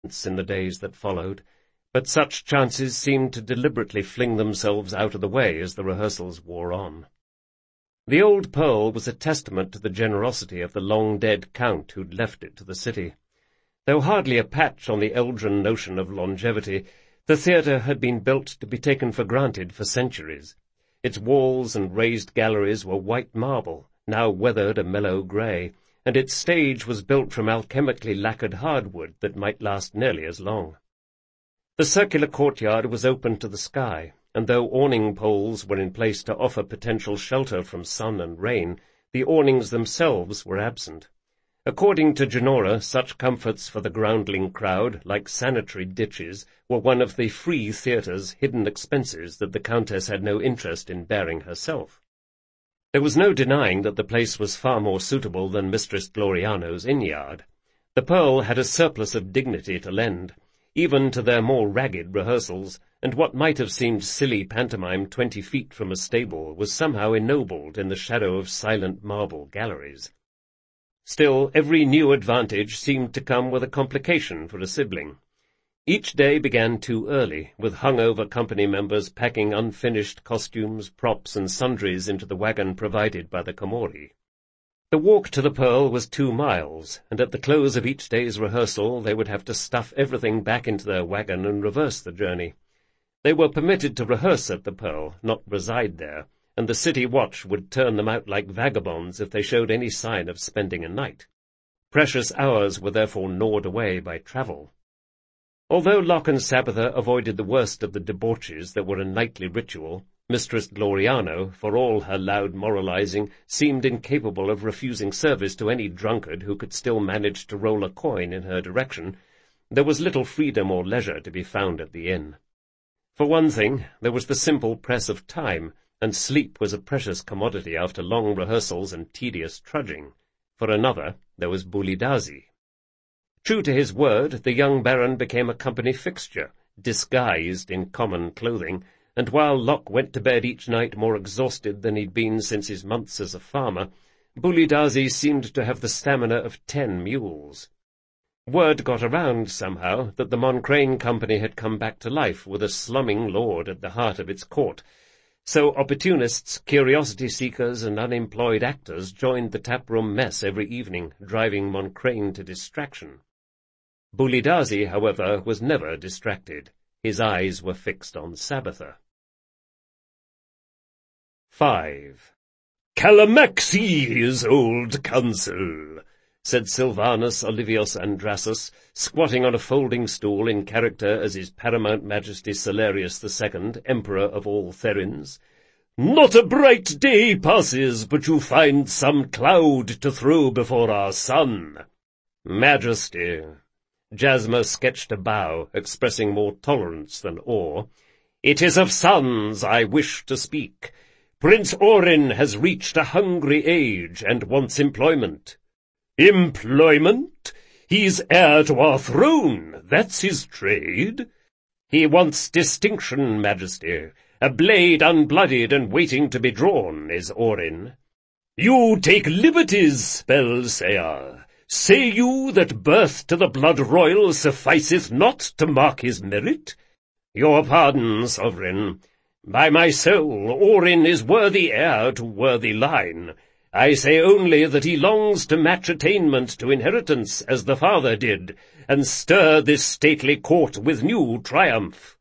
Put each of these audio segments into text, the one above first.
in the days that followed, but such chances seemed to deliberately fling themselves out of the way as the rehearsals wore on. The old Pearl was a testament to the generosity of the long-dead Count who'd left it to the city. Though hardly a patch on the Eldrin notion of longevity, the theatre had been built to be taken for granted for centuries. Its walls and raised galleries were white marble, now weathered a mellow grey, and its stage was built from alchemically lacquered hardwood that might last nearly as long. The circular courtyard was open to the sky, and though awning poles were in place to offer potential shelter from sun and rain, the awnings themselves were absent. According to Genora, such comforts for the groundling crowd, like sanitary ditches, were one of the free theatre's hidden expenses that the Countess had no interest in bearing herself. There was no denying that the place was far more suitable than Mistress Gloriano's inn-yard. The Pearl had a surplus of dignity to lend, even to their more ragged rehearsals, and what might have seemed silly pantomime 20 feet from a stable was somehow ennobled in the shadow of silent marble galleries. Still, every new advantage seemed to come with a complication for a sibling. Each day began too early, with hung-over company members packing unfinished costumes, props, and sundries into the wagon provided by the Komori. The walk to the Pearl was 2 miles, and at the close of each day's rehearsal they would have to stuff everything back into their wagon and reverse the journey. They were permitted to rehearse at the Pearl, not reside there, and the city watch would turn them out like vagabonds if they showed any sign of spending a night. Precious hours were therefore gnawed away by travel. Although Locke and Sabitha avoided the worst of the debauches that were a nightly ritual, Mistress Gloriano, for all her loud moralizing, seemed incapable of refusing service to any drunkard who could still manage to roll a coin in her direction. There was little freedom or leisure to be found at the inn. For one thing, there was the simple press of time, and sleep was a precious commodity after long rehearsals and tedious trudging. For another, there was Bulidazi. True to his word, the young baron became a company fixture, disguised in common clothing, and while Locke went to bed each night more exhausted than he'd been since his months as a farmer, Bulidazi seemed to have the stamina of 10 mules. Word got around, somehow, that the Moncrain Company had come back to life with a slumming lord at the heart of its court, so opportunists, curiosity-seekers, and unemployed actors joined the tap-room mess every evening, driving Moncrain to distraction. Bulidazi, however, was never distracted. His eyes were fixed on Sabitha. 5. "Calamaxes, old counsel," said Silvanus Olivius Andrasus, squatting on a folding stool in character as his paramount majesty Salarius II, emperor of all Therins. "Not a bright day passes but you find some cloud to throw before our sun." "Majesty." Jasmer sketched a bow, expressing more tolerance than awe. "It is of sons I wish to speak. Prince Orin has reached a hungry age and wants employment." "Employment? He's heir to our throne. That's his trade." "He wants distinction, Majesty. A blade unbloodied and waiting to be drawn is Orin." "You take liberties, Spellsayer. Say you that birth to the blood royal sufficeth not to mark his merit?" "Your pardon, sovereign. By my soul, Orin is worthy heir to worthy line. I say only that he longs to match attainment to inheritance as the father did, and stir this stately court with new triumph."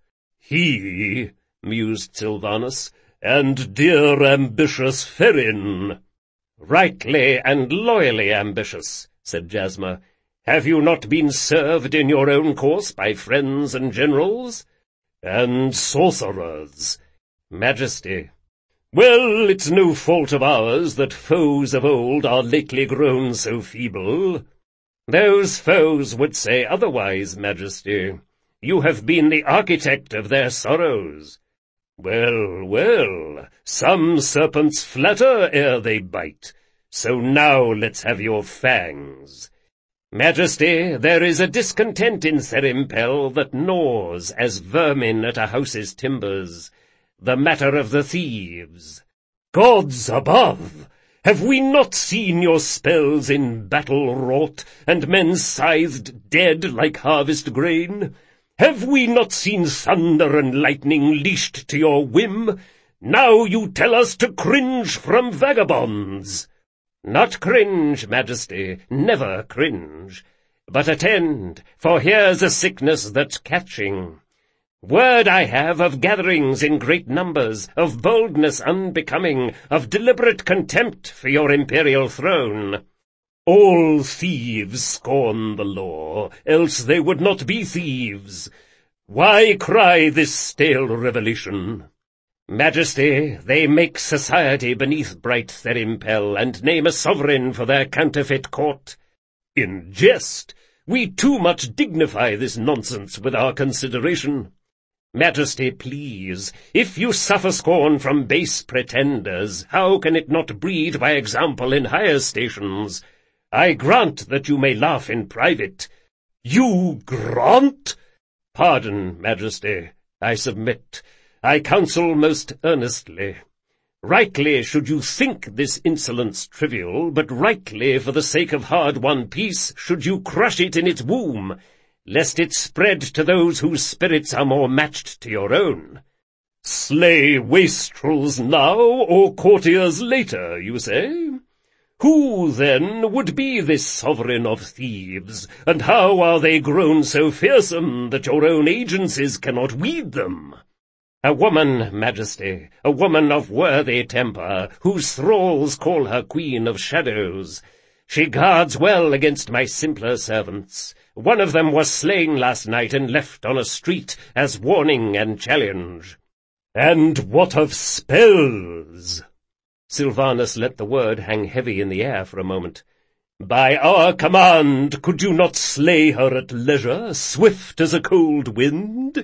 "He," mused Silvanus, "and dear ambitious Ferrin." "Rightly and loyally ambitious," said Jasmer. "Have you not been served in your own course by friends and generals?" "And sorcerers." "Majesty." "Well, it's no fault of ours that foes of old are lately grown so feeble." "Those foes would say otherwise, Majesty. You have been the architect of their sorrows." "Well, well, some serpents flatter ere they bite. So now let's have your fangs." "Majesty, there is a discontent in Therimpel that gnaws as vermin at a house's timbers. The matter of the thieves." "Gods above! Have we not seen your spells in battle wrought, and men scythed dead like harvest grain? Have we not seen thunder and lightning leashed to your whim? Now you tell us to cringe from vagabonds. Not cringe, Majesty, never cringe, but attend, for here's a sickness that's catching. Word I have of gatherings in great numbers, of boldness unbecoming, of deliberate contempt for your imperial throne. All thieves scorn the law, else they would not be thieves. Why cry this stale revelation? Majesty, they make society beneath bright Therimpel, and name a sovereign for their counterfeit court. In jest, we too much dignify this nonsense with our consideration. Majesty, please, if you suffer scorn from base pretenders, how can it not breed by example in higher stations? I grant that you may laugh in private. You grant? Pardon, Majesty, I submit. I counsel most earnestly. Rightly should you think this insolence trivial, but rightly, for the sake of hard-won peace, should you crush it in its womb, lest it spread to those whose spirits are more matched to your own. Slay wastrels now, or courtiers later, you say? Who, then, would be this sovereign of thieves, and how are they grown so fearsome that your own agencies cannot weed them? A woman, Majesty, a woman of worthy temper, whose thralls call her Queen of Shadows. She guards well against my simpler servants. One of them was slain last night and left on a street as warning and challenge. And what of spells? Sylvanus let the word hang heavy in the air for a moment. By our command, could you not slay her at leisure, swift as a cold wind?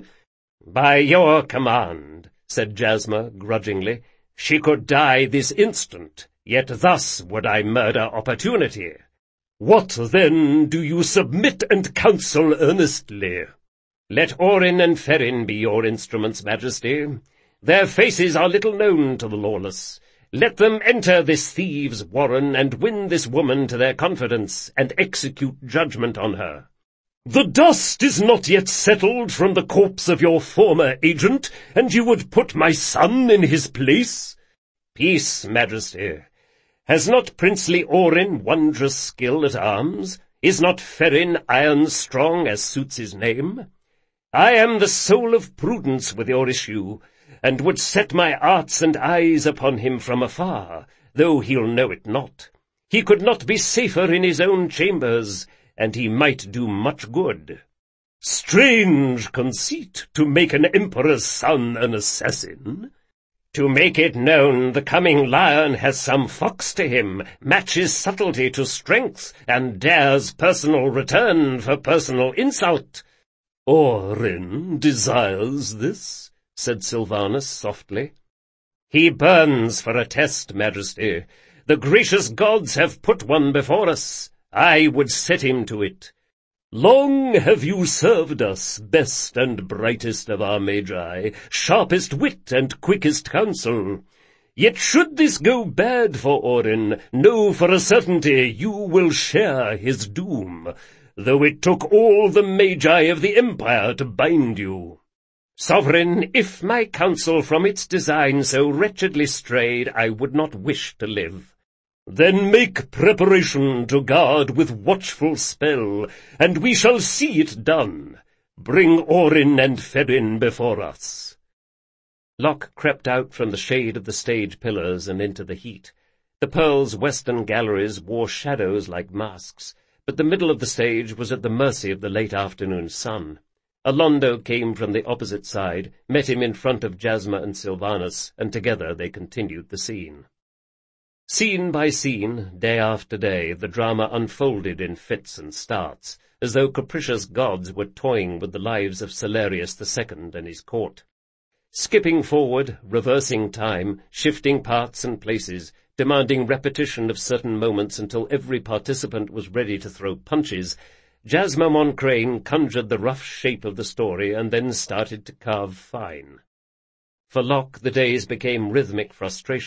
By your command, said Jasmer grudgingly, she could die this instant, yet thus would I murder opportunity. What, then, do you submit and counsel earnestly? Let Orin and Ferrin be your instruments, Majesty. Their faces are little known to the lawless. Let them enter this thieves' warren and win this woman to their confidence, and execute judgment on her. The dust is not yet settled from the corpse of your former agent, and you would put my son in his place? Peace, Majesty. Has not princely Orin wondrous skill at arms? Is not Ferrin iron-strong as suits his name? I am the soul of prudence with your issue, and would set my arts and eyes upon him from afar, though he'll know it not. He could not be safer in his own chambers, and he might do much good. Strange conceit, to make an emperor's son an assassin. To make it known the coming lion has some fox to him, matches subtlety to strength, and dares personal return for personal insult. Orin desires this, said Sylvanus softly. He burns for a test, Majesty. The gracious gods have put one before us. I would set him to it. Long have you served us, best and brightest of our magi, sharpest wit and quickest counsel. Yet should this go bad for Orin, know for a certainty you will share his doom, though it took all the magi of the empire to bind you. Sovereign, if my counsel from its design so wretchedly strayed, I would not wish to live. Then make preparation to guard with watchful spell, and we shall see it done. Bring Orin and Ferrin before us. Locke crept out from the shade of the stage pillars and into the heat. The Pearl's western galleries wore shadows like masks, but the middle of the stage was at the mercy of the late afternoon sun. Alondo came from the opposite side, met him in front of Jasmer and Sylvanus, and together they continued the scene. Scene by scene, day after day, the drama unfolded in fits and starts, as though capricious gods were toying with the lives of Celerius II and his court. Skipping forward, reversing time, shifting parts and places, demanding repetition of certain moments until every participant was ready to throw punches, Jasmer Moncrane conjured the rough shape of the story and then started to carve fine. For Locke the days became rhythmic frustration,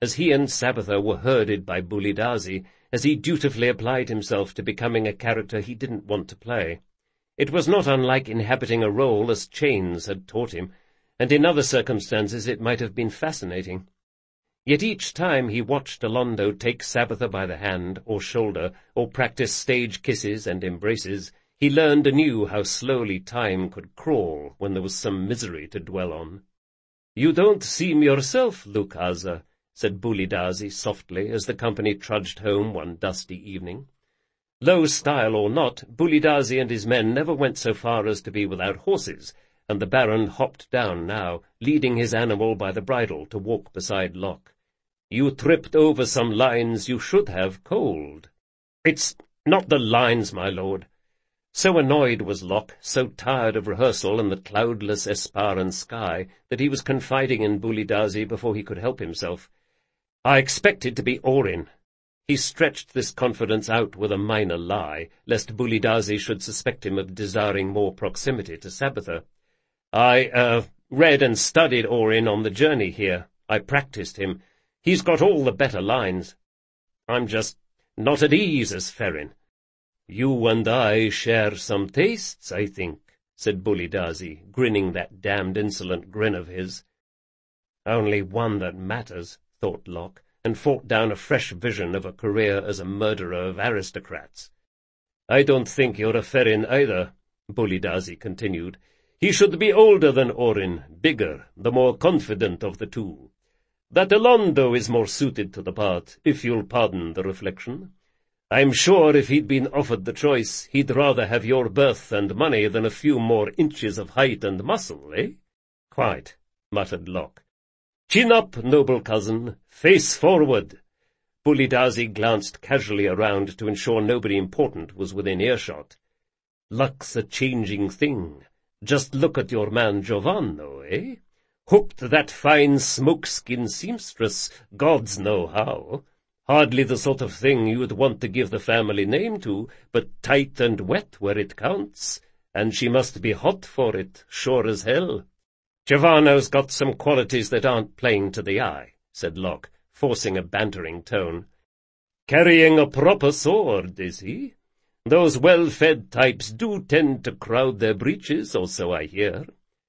as he and Sabitha were herded by Bulidazi, as he dutifully applied himself to becoming a character he didn't want to play. It was not unlike inhabiting a role as chains had taught him, and in other circumstances it might have been fascinating. Yet each time he watched Alondo take Sabitha by the hand or shoulder, or practice stage kisses and embraces, he learned anew how slowly time could crawl when there was some misery to dwell on. "You don't seem yourself, Lucasa," said Bulidazi softly, as the company trudged home one dusty evening. Low style or not, Bulidazi and his men never went so far as to be without horses, and the Baron hopped down now, leading his animal by the bridle to walk beside Locke. "You tripped over some lines you should have cold." "It's not the lines, my lord." So annoyed was Locke, so tired of rehearsal and the cloudless Esparan sky, that he was confiding in Bulidazi before he could help himself. "I expected to be Orin." He stretched this confidence out with a minor lie, lest Bulidazi should suspect him of desiring more proximity to Sabitha. "I read and studied Orin on the journey here. I practiced him. He's got all the better lines. I'm just not at ease as Ferrin." "You and I share some tastes, I think," said Bulidazi, grinning that damned insolent grin of his. "Only one that matters," thought Locke, and fought down a fresh vision of a career as a murderer of aristocrats. "I don't think you're a Ferrin either," Bulidazi continued. "He should be older than Orin, bigger, the more confident of the two. That Alondo is more suited to the part, if you'll pardon the reflection. I'm sure if he'd been offered the choice, he'd rather have your birth and money than a few more inches of height and muscle, eh?" "Quite," muttered Locke. "Chin up, noble cousin. Face forward." Bulidazi glanced casually around to ensure nobody important was within earshot. "Luck's a changing thing. Just look at your man Giovanno, eh? Hooked that fine smoke-skin seamstress, gods know how. Hardly the sort of thing you'd want to give the family name to, but tight and wet where it counts, and she must be hot for it, sure as hell." "Giovanno's got some qualities that aren't plain to the eye," said Locke, forcing a bantering tone. "Carrying a proper sword, is he? Those well-fed types do tend to crowd their breeches, or so I hear.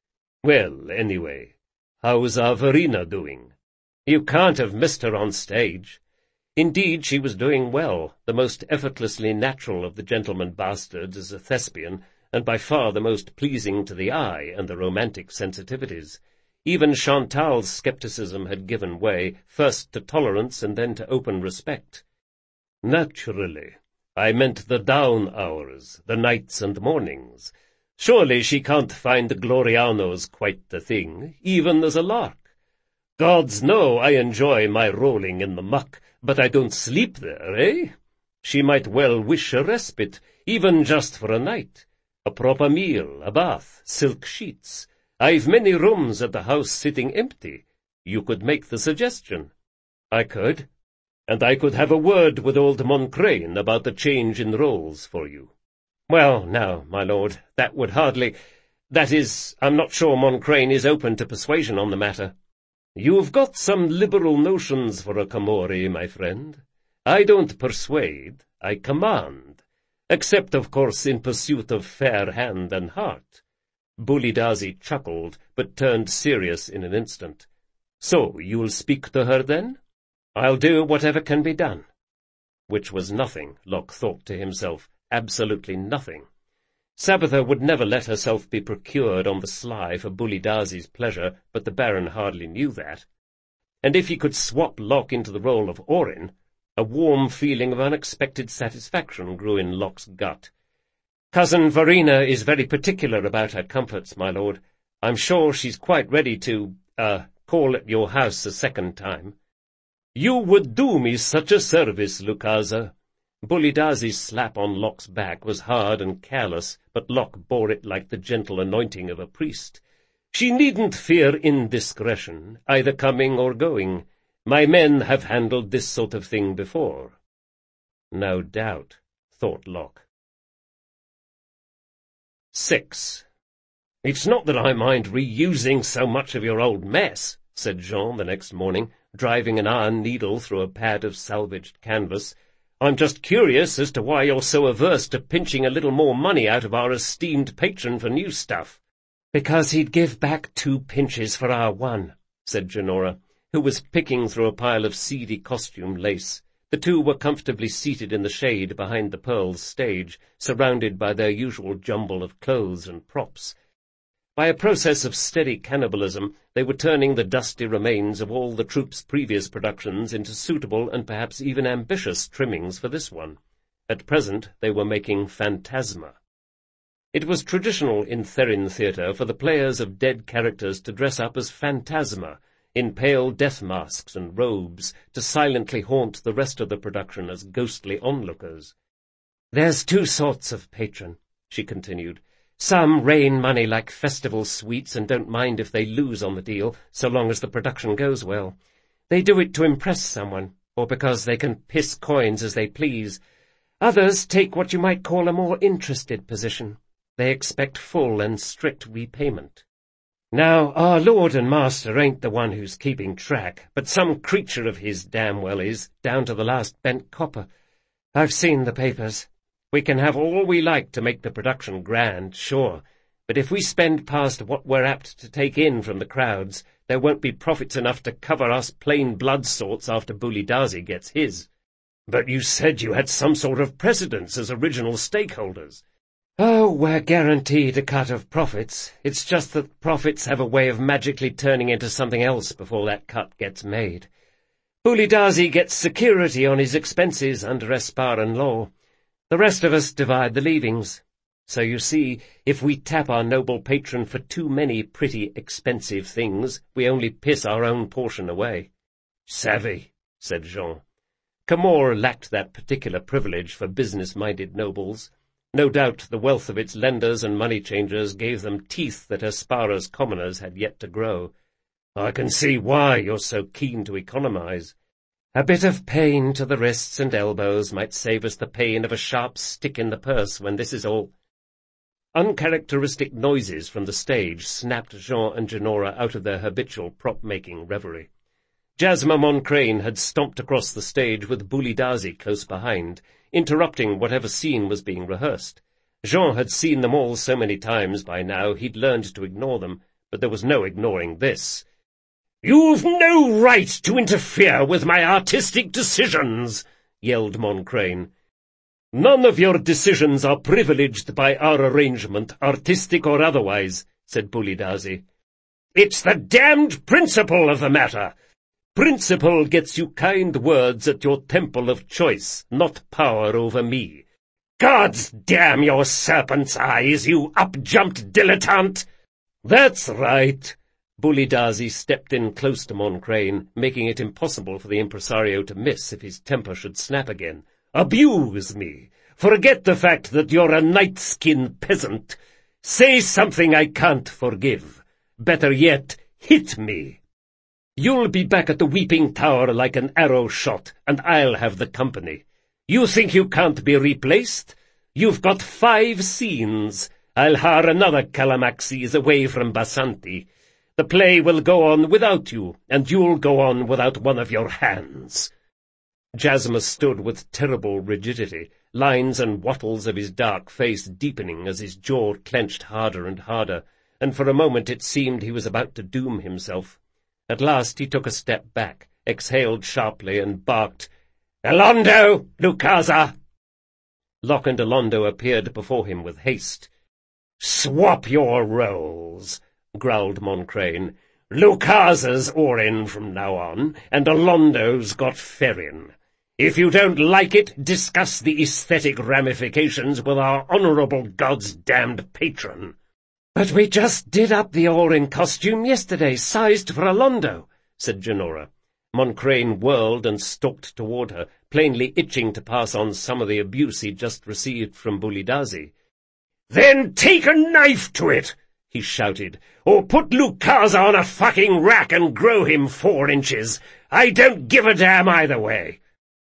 Well, anyway, how's our Verena doing? You can't have missed her on stage." Indeed, she was doing well, the most effortlessly natural of the gentleman bastards as a thespian, and by far the most pleasing to the eye and the romantic sensitivities. Even Chantal's scepticism had given way, first to tolerance and then to open respect. "Naturally. I meant the down hours, the nights and mornings. Surely she can't find Gloriano's quite the thing, even as a lark. Gods know I enjoy my rolling in the muck, but I don't sleep there, eh? She might well wish a respite, even just for a night. A proper meal, a bath, silk sheets. I've many rooms at the house sitting empty. You could make the suggestion." "I could. And I could have a word with old Moncrain about the change in roles for you." "Well, now, my lord, that would hardly— that is, I'm not sure Moncrain is open to persuasion on the matter." "You've got some liberal notions for a Camorri, my friend. I don't persuade, I command, except, of course, in pursuit of fair hand and heart." Bulidazi chuckled, but turned serious in an instant. "So you'll speak to her, then?" "I'll do whatever can be done." Which was nothing, Locke thought to himself, absolutely nothing. Sabitha would never let herself be procured on the sly for Bulidazi's pleasure, but the Baron hardly knew that. And if he could swap Locke into the role of Orin, a warm feeling of unexpected satisfaction grew in Locke's gut. "Cousin Verena is very particular about her comforts, my lord. I'm sure she's quite ready to, call at your house a second time." "You would do me such a service, Lucasa." Bulidazi's slap on Locke's back was hard and careless, but Locke bore it like the gentle anointing of a priest. "She needn't fear indiscretion, either coming or going. My men have handled this sort of thing before." No doubt, thought Locke. 6. "It's not that I mind reusing so much of your old mess," said Jean the next morning, driving an iron needle through a pad of salvaged canvas. "I'm just curious as to why you're so averse to pinching a little more money out of our esteemed patron for new stuff." "Because he'd give back 2 pinches for our 1, said Junora, who was picking through a pile of seedy costume lace. The two were comfortably seated in the shade behind the Pearls' stage, surrounded by their usual jumble of clothes and props. By a process of steady cannibalism, they were turning the dusty remains of all the troupe's previous productions into suitable and perhaps even ambitious trimmings for this one. At present they were making Phantasma. It was traditional in Therin theatre for the players of dead characters to dress up as Phantasma, in pale death masks and robes, to silently haunt the rest of the production as ghostly onlookers. "There's 2 sorts of patron," she continued. "Some rain money like festival sweets and don't mind if they lose on the deal, so long as the production goes well. They do it to impress someone, or because they can piss coins as they please. Others take what you might call a more interested position. They expect full and strict repayment. Now, our lord and master ain't the one who's keeping track, but some creature of his damn well is, down to the last bent copper. I've seen the papers. We can have all we like to make the production grand, sure, but if we spend past what we're apt to take in from the crowds, there won't be profits enough to cover us plain blood sorts after Bulidazi gets his." "But you said you had some sort of precedence as original stakeholders." "Oh, we're guaranteed a cut of profits. It's just that profits have a way of magically turning into something else before that cut gets made. Bulidazi gets security on his expenses under Esparan law. The rest of us divide the leavings. So you see, if we tap our noble patron for too many pretty expensive things, we only piss our own portion away." "Savvy," said Jean. Camorre lacked that particular privilege for business-minded nobles. No doubt the wealth of its lenders and money-changers gave them teeth that Espara's commoners had yet to grow. "I can see why you're so keen to economize. A bit of pain to the wrists and elbows might save us the pain of a sharp stick in the purse when this is all—" Uncharacteristic noises from the stage snapped Jean and Junora out of their habitual prop-making reverie. Jasma Moncrain had stomped across the stage with Bulidazi close behind, interrupting whatever scene was being rehearsed. Jean had seen them all so many times by now he'd learned to ignore them, but there was no ignoring this. "You've no right to interfere with my artistic decisions," yelled Moncrain. "None of your decisions are privileged by our arrangement, artistic or otherwise," said Bulidazi. "It's the damned principle of the matter. Principle gets you kind words at your temple of choice, not power over me. Gods damn your serpent's eyes, you up-jumped dilettante!" "That's right." Bulidazi stepped in close to Moncrain, making it impossible for the impresario to miss if his temper should snap again. "Abuse me. Forget the fact that you're a night-skin peasant. Say something I can't forgive. Better yet, hit me. You'll be back at the Weeping Tower like an arrow shot, and I'll have the company. You think you can't be replaced? You've got 5 scenes. I'll hire another Calamaxes away from Basanti. The play will go on without you, and you'll go on without one of your hands." Jasma stood with terrible rigidity, lines and wattles of his dark face deepening as his jaw clenched harder and harder, and for a moment it seemed he was about to doom himself. At last he took a step back, exhaled sharply, and barked, "Alondo, Lucasa!" Locke and Alondo appeared before him with haste. "Swap your roles," growled Moncrain. "Lucasa's Orin from now on, and Alondo's got Ferrin. If you don't like it, discuss the aesthetic ramifications with our honourable God's-damned patron." "But we just did up the Orin costume yesterday, sized for Alondo," said Junora. Moncrain whirled and stalked toward her, plainly itching to pass on some of the abuse he'd just received from Bulidazi. "Then take a knife to it," he shouted, "or put Lucasa on a fucking rack and grow him 4 inches. I don't give a damn either way."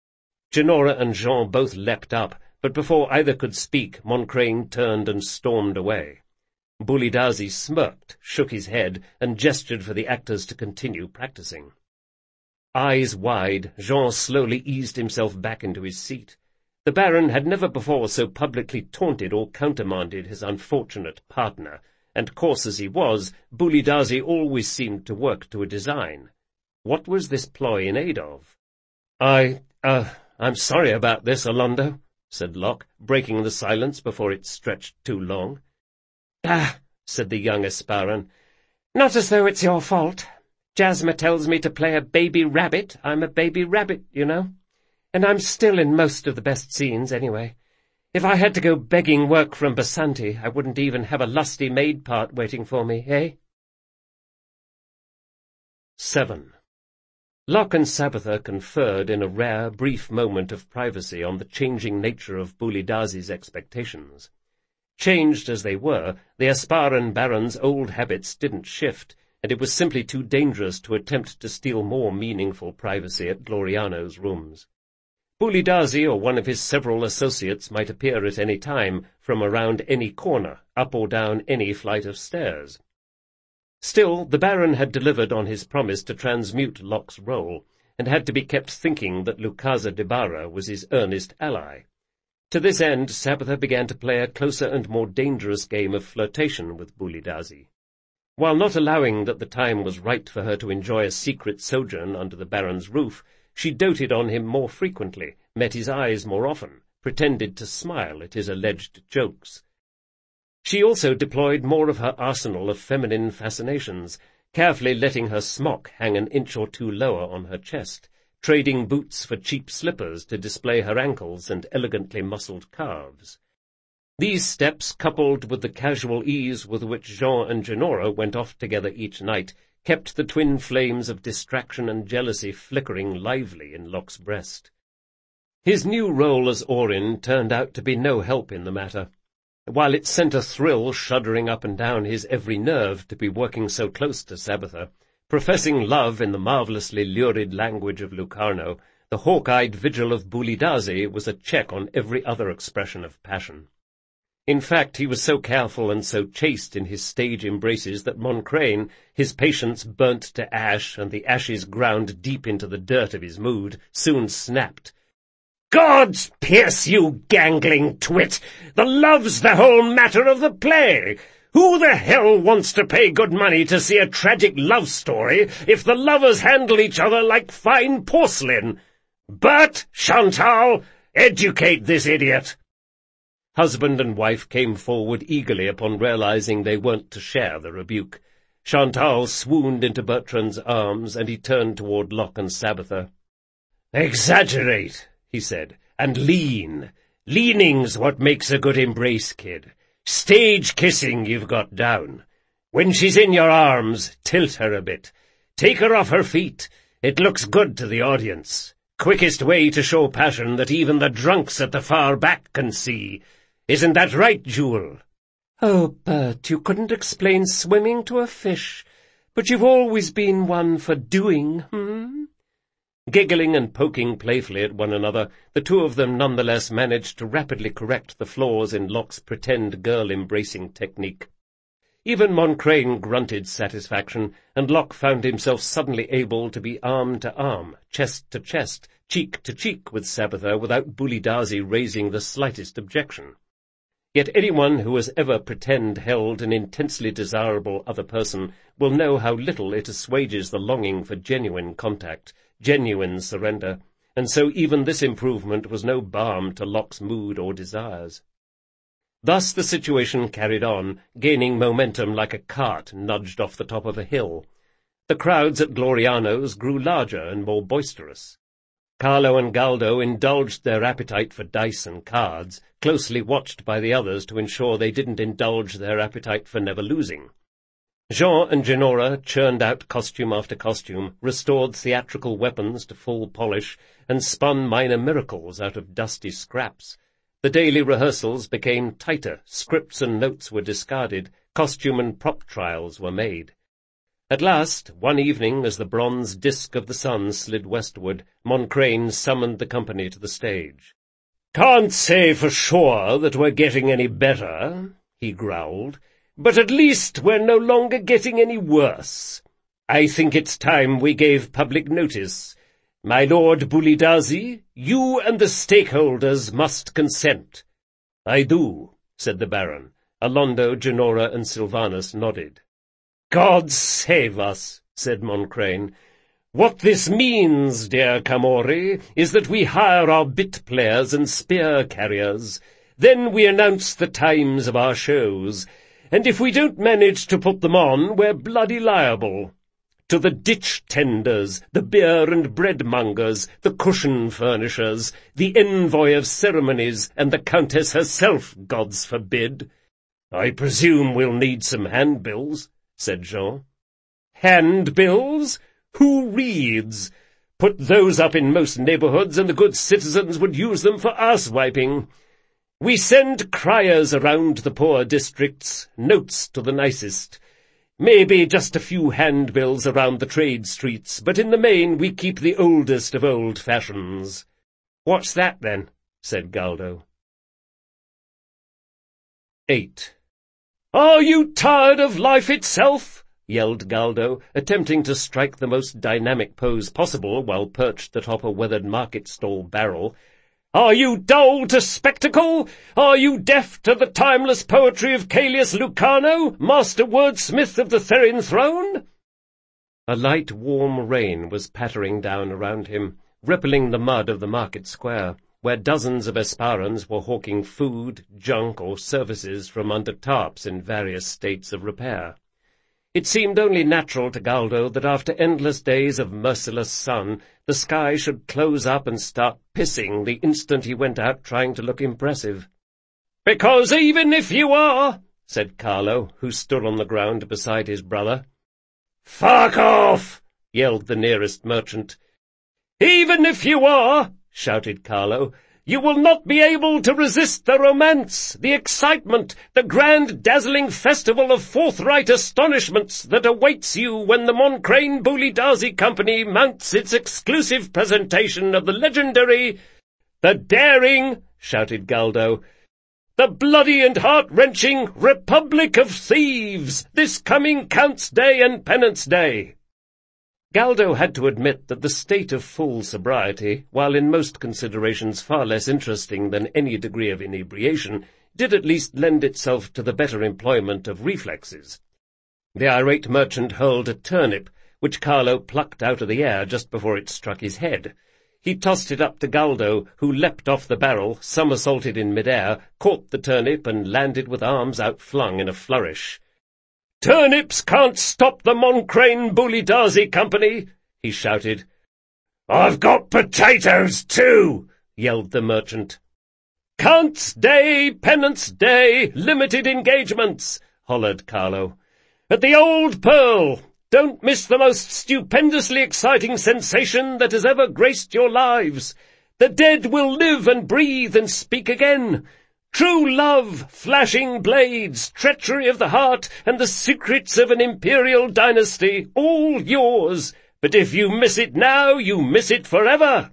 Junora and Jean both leapt up, but before either could speak, Moncrain turned and stormed away. Bulidazi smirked, shook his head, and gestured for the actors to continue practicing. Eyes wide, Jean slowly eased himself back into his seat. The Baron had never before so publicly taunted or countermanded his unfortunate partner, and coarse as he was, Boulidazi always seemed to work to a design. What was this ploy in aid of? I'm sorry about this, Alondo, said Locke, breaking the silence before it stretched too long. Ah, said the young Esparan. Not as though it's your fault. Jasmer tells me to play a baby rabbit. I'm a baby rabbit, you know. And I'm still in most of the best scenes, anyway. If I had to go begging work from Basanti, I wouldn't even have a lusty maid part waiting for me, eh? 7. Locke and Sabitha conferred in a rare, brief moment of privacy on the changing nature of Boulidazi's expectations. Changed as they were, the Esparan Baron's old habits didn't shift, and it was simply too dangerous to attempt to steal more meaningful privacy at Gloriano's rooms. Boulidazi or one of his several associates might appear at any time, from around any corner, up or down any flight of stairs. Still, the Baron had delivered on his promise to transmute Locke's role, and had to be kept thinking that Lucasa de Barra was his earnest ally. To this end, Sabitha began to play a closer and more dangerous game of flirtation with Boulidazi. While not allowing that the time was right for her to enjoy a secret sojourn under the Baron's roof, she doted on him more frequently, met his eyes more often, pretended to smile at his alleged jokes. She also deployed more of her arsenal of feminine fascinations, carefully letting her smock hang an inch or two lower on her chest, trading boots for cheap slippers to display her ankles and elegantly muscled calves. These steps, coupled with the casual ease with which Jean and Genora went off together each night, kept the twin flames of distraction and jealousy flickering lively in Locke's breast. His new role as Orin turned out to be no help in the matter. While it sent a thrill shuddering up and down his every nerve to be working so close to Sabitha, professing love in the marvellously lurid language of Lucarno, the hawk-eyed vigil of Boulidazi was a check on every other expression of passion. In fact, he was so careful and so chaste in his stage embraces that Moncrain, his patience burnt to ash and the ashes ground deep into the dirt of his mood, soon snapped. "Gods pierce you, gangling twit! The love's the whole matter of the play! Who the hell wants to pay good money to see a tragic love story if the lovers handle each other like fine porcelain? But, Chantal, educate this idiot!" Husband and wife came forward eagerly upon realizing they weren't to share the rebuke. Chantal swooned into Bertrand's arms, and he turned toward Locke and Sabitha. "Exaggerate," he said, "and lean. Leaning's what makes a good embrace, kid. Stage kissing you've got down. When she's in your arms, tilt her a bit. Take her off her feet. It looks good to the audience. Quickest way to show passion that even the drunks at the far back can see. Isn't that right, Jewel?" "Oh, Bert, you couldn't explain swimming to a fish, but you've always been one for doing, Giggling and poking playfully at one another, the two of them nonetheless managed to rapidly correct the flaws in Locke's pretend girl-embracing technique. Even Moncrain grunted satisfaction, and Locke found himself suddenly able to be arm to arm, chest to chest, cheek to cheek with Sabitha without Boulidazi raising the slightest objection. Yet anyone who has ever held an intensely desirable other person will know how little it assuages the longing for genuine contact, genuine surrender, and so even this improvement was no balm to Locke's mood or desires. Thus the situation carried on, gaining momentum like a cart nudged off the top of a hill. The crowds at Gloriano's grew larger and more boisterous. Carlo and Galdo indulged their appetite for dice and cards, closely watched by the others to ensure they didn't indulge their appetite for never losing. Jean and Genora churned out costume after costume, restored theatrical weapons to full polish, and spun minor miracles out of dusty scraps. The daily rehearsals became tighter, scripts and notes were discarded, costume and prop trials were made. At last, one evening, as the bronze disk of the sun slid westward, Moncrain summoned the company to the stage. "Can't say for sure that we're getting any better," he growled, "but at least we're no longer getting any worse. I think it's time we gave public notice. My lord Bulidazi, you and the stakeholders must consent. I do, said the Baron. Alondo, Genora, and Sylvanus nodded. God save us, said Moncrain. What this means, dear Camorri, is that we hire our bit players and spear carriers. Then we announce the times of our shows, and if we don't manage to put them on, we're bloody liable. To the ditch tenders, the beer and bread mongers, the cushion furnishers, the envoy of ceremonies, and the Countess herself, gods forbid. I presume we'll need some handbills, said Jean. Handbills? Who reads? Put those up in most neighbourhoods, and the good citizens would use them for ass-wiping. We send criers around the poor districts, notes to the nicest. Maybe just a few handbills around the trade streets, but in the main we keep the oldest of old fashions. What's that, then? Said Galdo. 8. Are you tired of life itself? Yelled Galdo, attempting to strike the most dynamic pose possible while perched atop a weathered market stall barrel. Are you dull to spectacle? Are you deaf to the timeless poetry of Caelius Lucano, master wordsmith of the Therin throne? A light, warm rain was pattering down around him, rippling the mud of the market square, where dozens of Esparans were hawking food, junk, or services from under tarps in various states of repair. It seemed only natural to Galdo that after endless days of merciless sun, the sky should close up and start pissing the instant he went out trying to look impressive. "Because even if you are," said Carlo, who stood on the ground beside his brother. "Fuck off!" yelled the nearest merchant. "Even if you are," shouted Carlo, "you will not be able to resist the romance, the excitement, the grand dazzling festival of forthright astonishments that awaits you when the Moncrain Bulidazi Company mounts its exclusive presentation of the legendary—" "The daring," shouted Galdo, "the bloody and heart-wrenching Republic of Thieves, this coming Count's Day and Penance Day." Galdo had to admit that the state of full sobriety, while in most considerations far less interesting than any degree of inebriation, did at least lend itself to the better employment of reflexes. The irate merchant hurled a turnip, which Carlo plucked out of the air just before it struck his head. He tossed it up to Galdo, who leapt off the barrel, somersaulted in mid-air, caught the turnip, and landed with arms outflung in a flourish. "Turnips can't stop the Moncrain Bulidazi Company," he shouted. "I've got potatoes too," yelled the merchant. "Count's Day, Penance Day, limited engagements," hollered Carlo. "At the Old Pearl. Don't miss the most stupendously exciting sensation that has ever graced your lives. The dead will live and breathe and speak again. True love, flashing blades, treachery of the heart, and the secrets of an imperial dynasty, all yours. But if you miss it now, you miss it forever."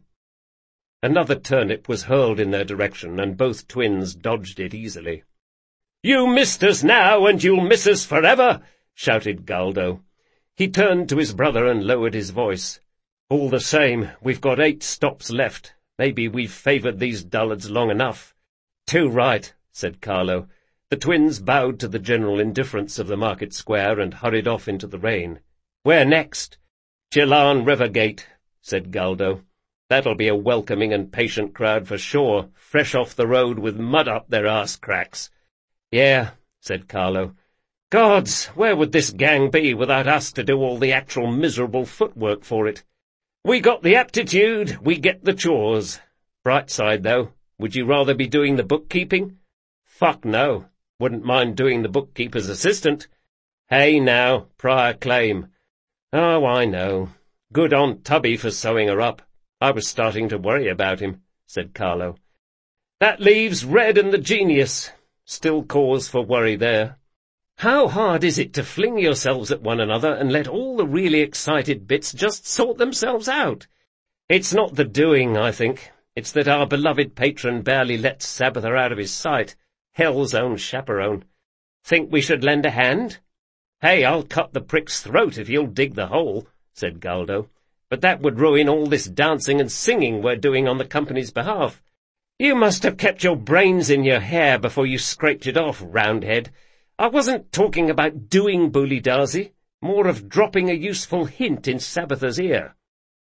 Another turnip was hurled in their direction, and both twins dodged it easily. "You missed us now, and you'll miss us forever," shouted Galdo. He turned to his brother and lowered his voice. "All the same, we've got 8 stops left. Maybe we've favoured these dullards long enough." "Too right," said Carlo. The twins bowed to the general indifference of the market square and hurried off into the rain. "Where next?" "Chillarn River Gate," said Galdo. "That'll be a welcoming and patient crowd for sure, fresh off the road with mud up their arse-cracks." "Yeah," said Carlo. "Gods, where would this gang be without us to do all the actual miserable footwork for it? We got the aptitude, we get the chores. Bright side, though. Would you rather be doing the bookkeeping?" "Fuck no. Wouldn't mind doing the bookkeeper's assistant." "Hey now, prior claim." "Oh, I know. Good on Tubby for sewing her up. I was starting to worry about him," said Carlo. "That leaves Red and the Genius. Still cause for worry there. How hard is it to fling yourselves at one another and let all the really excited bits just sort themselves out? It's not the doing, I think. It's that our beloved patron barely lets Sabbather out of his sight, hell's own chaperone. Think we should lend a hand?" "Hey, I'll cut the prick's throat if you'll dig the hole," said Galdo. but that would ruin all this dancing and singing we're doing on the company's behalf. You must have kept your brains in your hair before you scraped it off, Roundhead. I wasn't talking about doing Bully Darcy, more of dropping a useful hint in Sabbatha's ear.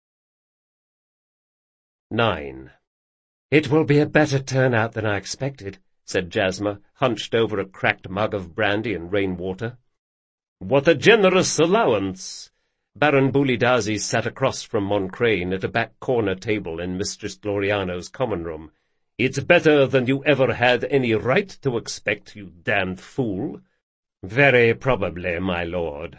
9. "It will be a better turnout than I expected," said Jasmer, hunched over a cracked mug of brandy and rain-water. "What a generous allowance!" Baron Bully Darcy sat across from Moncrain at a back corner table in Mistress Gloriano's common room. "It's better than you ever had any right to expect, you damned fool." "Very probably, my lord."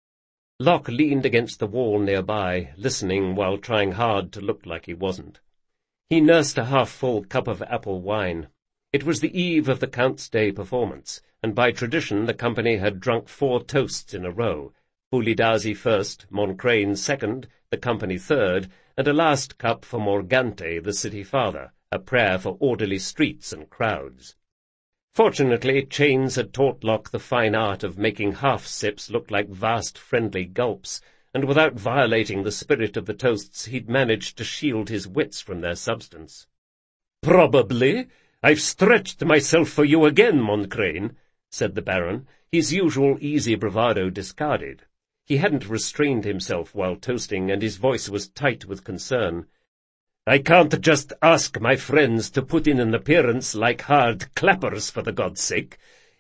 Locke leaned against the wall nearby, listening while trying hard to look like he wasn't. He nursed a half-full cup of apple wine. It was the eve of the Count's Day performance, and by tradition the company had drunk 4 toasts in a row, Bully Darcy first, Moncrain second, the company third, and a last cup for Morgante, the city father, a prayer for orderly streets and crowds. Fortunately, Chains had taught Locke the fine art of making half-sips look like vast friendly gulps, and without violating the spirit of the toasts he'd managed to shield his wits from their substance. "Probably. I've stretched myself for you again, Moncrain," said the Baron, his usual easy bravado discarded. He hadn't restrained himself while toasting, and his voice was tight with concern. "I can't just ask my friends to put in an appearance like hard clappers, for the God's sake.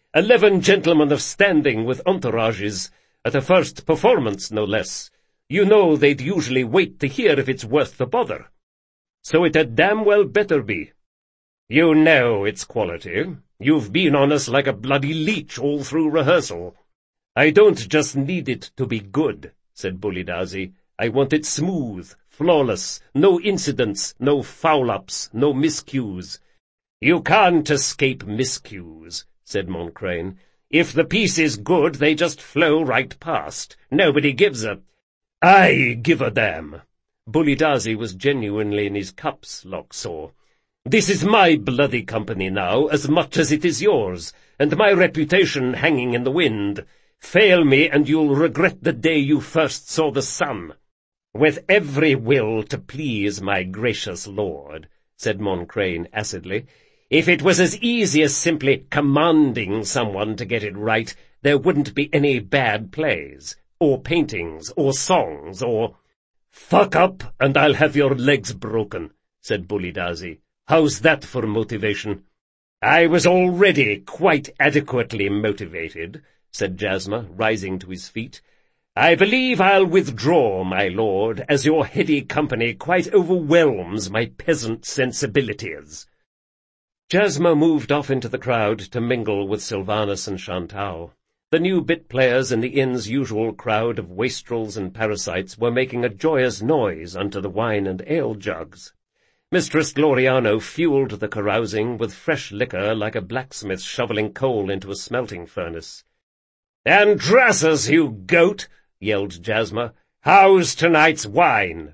11 gentlemen of standing with entourages, at a first performance, no less. You know they'd usually wait to hear if it's worth the bother. So it had damn well better be. You know its quality. You've been on us like a bloody leech all through rehearsal." "I don't just need it to be good," said Bully Darcy. "I want it smooth, flawless, no incidents, no foul-ups, no miscues." "You can't escape miscues," said Moncrain. "If the piece is good, they just flow right past. Nobody gives a—" "I give a damn." Bully Darcy was genuinely in his cups, Locke saw. "This is my bloody company now, as much as it is yours, and my reputation hanging in the wind. Fail me, and you'll regret the day you first saw the sun." "With every will to please my gracious lord," said Moncrain acidly. "If it was as easy as simply commanding someone to get it right, there wouldn't be any bad plays, or paintings, or songs, or—" "Fuck up, and I'll have your legs broken," said Bully Darcy. "How's that for motivation?" "I was already quite adequately motivated," said Jasmer, rising to his feet. "I believe I'll withdraw, my lord, as your heady company quite overwhelms my peasant sensibilities." Jasmer moved off into the crowd to mingle with Sylvanus and Chantal. The new bit players in the inn's usual crowd of wastrels and parasites were making a joyous noise unto the wine and ale jugs. Mistress Gloriano fueled the carousing with fresh liquor like a blacksmith shoveling coal into a smelting furnace. "Andrassus, you goat!" yelled Jasmer. "How's tonight's wine?"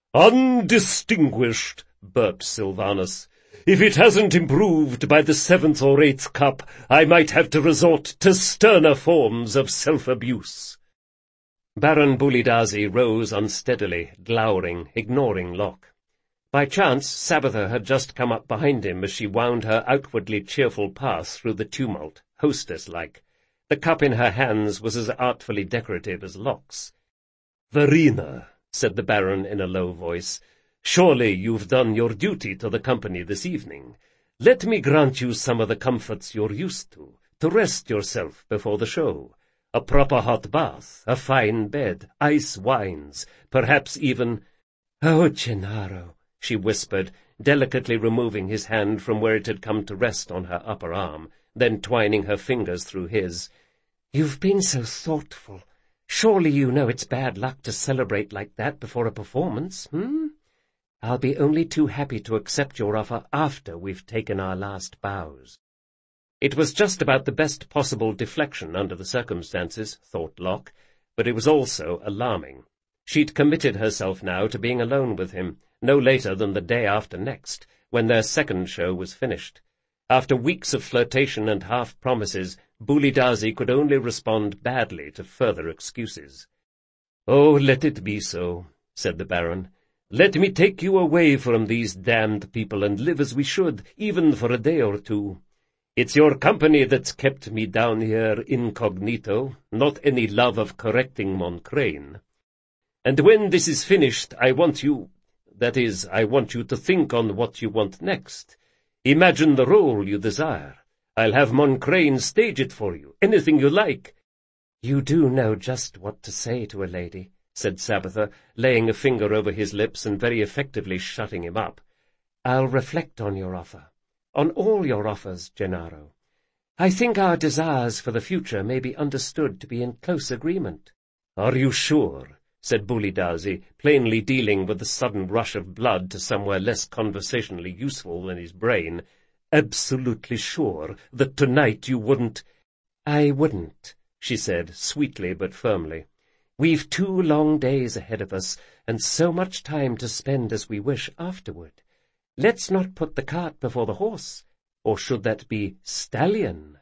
"Undistinguished," burped Sylvanus. "If it hasn't improved by the 7th or 8th cup, I might have to resort to sterner forms of self-abuse." Baron Bully Darcy rose unsteadily, glowering, ignoring Locke. By chance, Sabbatha had just come up behind him as she wound her outwardly cheerful path through the tumult, hostess-like. The cup in her hands was as artfully decorative as Locke's. "Verena," said the Baron in a low voice, "surely you've done your duty to the company this evening. Let me grant you some of the comforts you're used to rest yourself before the show. A proper hot bath, a fine bed, ice wines, perhaps even—" "Oh, Gennaro," she whispered, delicately removing his hand from where it had come to rest on her upper arm, then twining her fingers through his. "You've been so thoughtful. Surely you know it's bad luck to celebrate like that before a performance, I'll be only too happy to accept your offer after we've taken our last bows." It was just about the best possible deflection under the circumstances, thought Locke, but it was also alarming. She'd committed herself now to being alone with him, no later than the day after next, when their second show was finished. After weeks of flirtation and half-promises, Bully Darcy could only respond badly to further excuses. "Oh, let it be so. said the Baron. "Let me take you away from these damned people and live as we should, even for a day or two. It's your company that's kept me down here incognito, not any love of correcting Moncrain. And when this is finished, I want you to think on what you want next. Imagine the role you desire. I'll have Moncrain stage it for you, anything you like." "You do know just what to say to a lady," said Sabitha, laying a finger over his lips and very effectively shutting him up. "I'll reflect on your offer. On all your offers, Gennaro. I think our desires for the future may be understood to be in close agreement." "Are you sure?" said Bulidazi, plainly dealing with the sudden rush of blood to somewhere less conversationally useful than his brain. "Absolutely sure that tonight you wouldn't—" "I wouldn't," she said, sweetly but firmly. "We've 2 long days ahead of us, and so much time to spend as we wish afterward. Let's not put the cart before the horse. Or should that be stallion,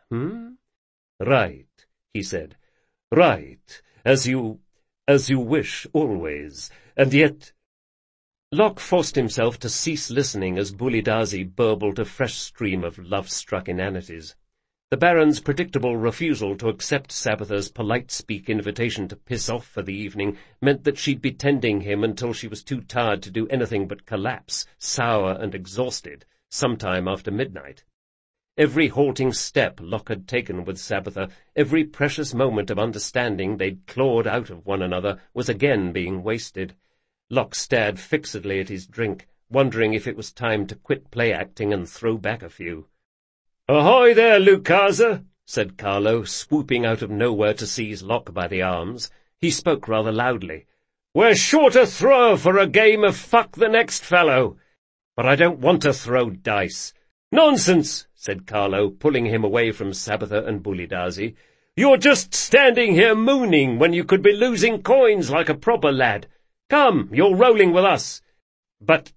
"Right," he said. "Right, as you wish, always. And yet—" Locke forced himself to cease listening as Bulidazi burbled a fresh stream of love-struck inanities. The Baron's predictable refusal to accept Sabitha's polite-speak invitation to piss off for the evening meant that she'd be tending him until she was too tired to do anything but collapse, sour and exhausted, sometime after midnight. Every halting step Locke had taken with Sabitha, every precious moment of understanding they'd clawed out of one another, was again being wasted. Locke stared fixedly at his drink, wondering if it was time to quit play-acting and throw back a few. "Ahoy there, Lucasa," said Carlo, swooping out of nowhere to seize Locke by the arms. He spoke rather loudly. "We're short a throw for a game of fuck the next fellow." "But I don't want to throw dice." "Nonsense," said Carlo, pulling him away from Sabitha and Bulidazi. "You're just standing here mooning when you could be losing coins like a proper lad. Come, you're rolling with us." But...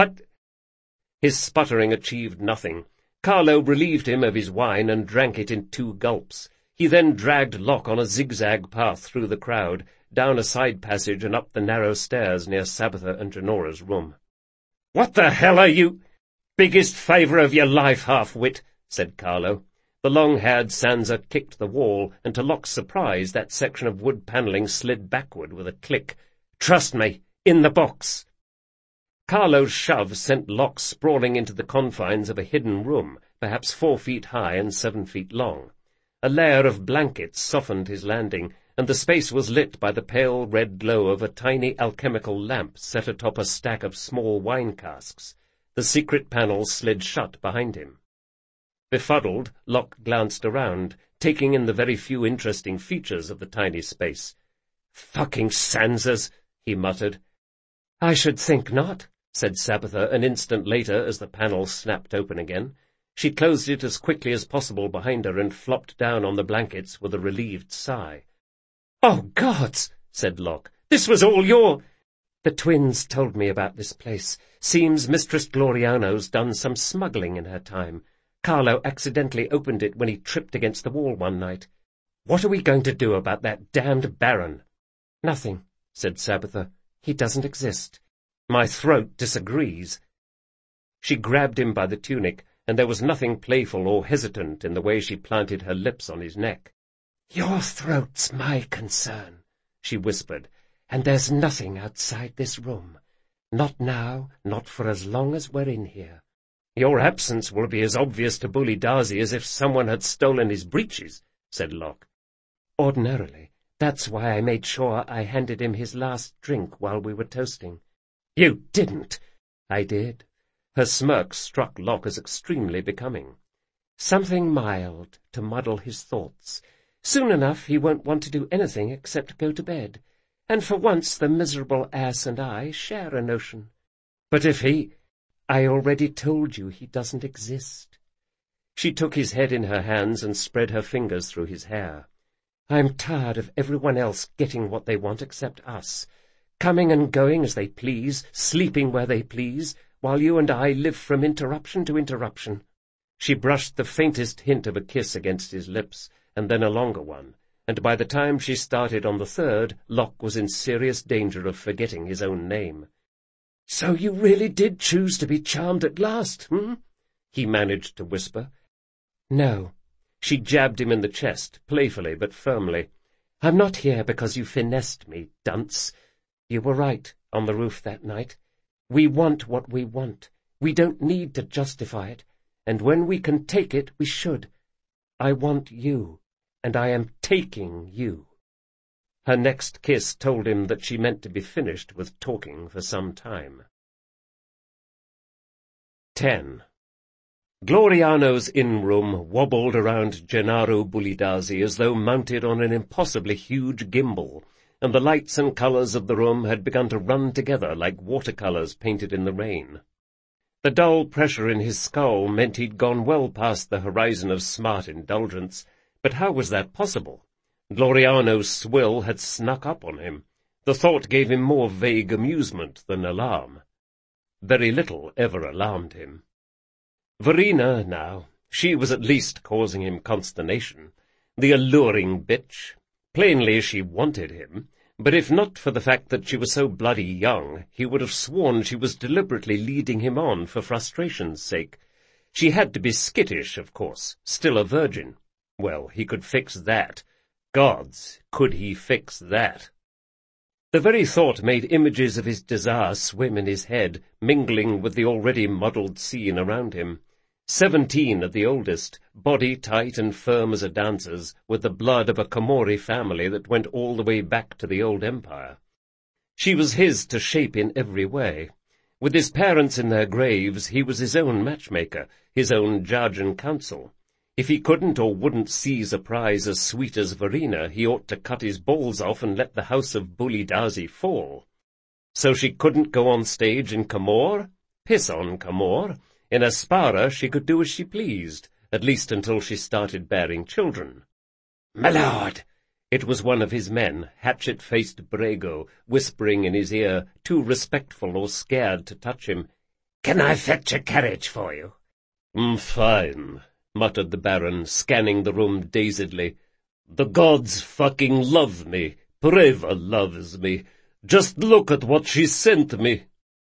His sputtering achieved nothing. Carlo relieved him of his wine and drank it in 2 gulps. He then dragged Locke on a zigzag path through the crowd, down a side passage and up the narrow stairs near Sabitha and Genora's room. "What the hell are you—" "Biggest favour of your life, half-wit," said Carlo. The long-haired Sansa kicked the wall, and to Locke's surprise that section of wood panelling slid backward with a click. "Trust me, in the box." Carlo's shove sent Locke sprawling into the confines of a hidden room, perhaps 4 feet high and 7 feet long. A layer of blankets softened his landing, and the space was lit by the pale red glow of a tiny alchemical lamp set atop a stack of small wine casks. The secret panel slid shut behind him. Befuddled, Locke glanced around, taking in the very few interesting features of the tiny space. "Fucking Sansas," he muttered. "I should think not," said Sabitha an instant later as the panel snapped open again. She closed it as quickly as possible behind her and flopped down on the blankets with a relieved sigh. "Oh, gods," said Locke, "this was all your—" "The twins told me about this place. Seems Mistress Gloriano's done some smuggling in her time. Carlo accidentally opened it when he tripped against the wall one night. What are we going to do about that damned Baron?" "Nothing," said Sabitha. "He doesn't exist." "My throat disagrees." She grabbed him by the tunic, and there was nothing playful or hesitant in the way she planted her lips on his neck. "Your throat's my concern," she whispered, "and there's nothing outside this room. Not now, not for as long as we're in here." "Your absence will be as obvious to Bulidazi as if someone had stolen his breeches," said Locke. "Ordinarily. That's why I made sure I handed him his last drink while we were toasting." "You didn't!" "I did." Her smirk struck Locke as extremely becoming. "Something mild to muddle his thoughts. Soon enough he won't want to do anything except go to bed. And for once the miserable ass and I share a notion." "But if he—" "I already told you he doesn't exist." She took his head in her hands and spread her fingers through his hair. "I'm tired of everyone else getting what they want except us. Coming and going as they please, sleeping where they please, while you and I live from interruption to interruption." She brushed the faintest hint of a kiss against his lips, and then a longer one. and by the time she started on the third, Locke was in serious danger of forgetting his own name. "So you really did choose to be charmed at last, he managed to whisper. "No." She jabbed him in the chest, playfully but firmly. "I'm not here because you finessed me, dunce. You were right on the roof that night. We want what we want. We don't need to justify it, and when we can take it, we should. I want you, and I am taking you." Her next kiss told him that she meant to be finished with talking for some time. 10. Gloriano's inn-room wobbled around Gennaro Bulidazi as though mounted on an impossibly huge gimbal, and the lights and colours of the room had begun to run together like watercolours painted in the rain. The dull pressure in his skull meant he'd gone well past the horizon of smart indulgence, but how was that possible? Gloriano's swill had snuck up on him. The thought gave him more vague amusement than alarm. Very little ever alarmed him. Verena, now, she was at least causing him consternation. The alluring bitch. Plainly she wanted him, but if not for the fact that she was so bloody young, he would have sworn she was deliberately leading him on for frustration's sake. She had to be skittish, of course, still a virgin. Well, he could fix that. Gods, could he fix that? The very thought made images of his desire swim in his head, mingling with the already muddled scene around him. 17 at the oldest, body tight and firm as a dancer's, with the blood of a Camorri family that went all the way back to the old empire. She was his to shape in every way. With his parents in their graves, he was his own matchmaker, his own judge and counsel. If he couldn't or wouldn't seize a prize as sweet as Verena, he ought to cut his balls off and let the house of Bulidazi fall. So she couldn't go on stage in Camorr? Piss on Camorr. In Aspara she could do as she pleased, at least until she started bearing children. "My lord!" It was one of his men, hatchet-faced Brego, whispering in his ear, too respectful or scared to touch him. "Can I fetch a carriage for you?" Fine," muttered the Baron, scanning the room dazedly. "The gods fucking love me. Preva loves me. Just look at what she sent me."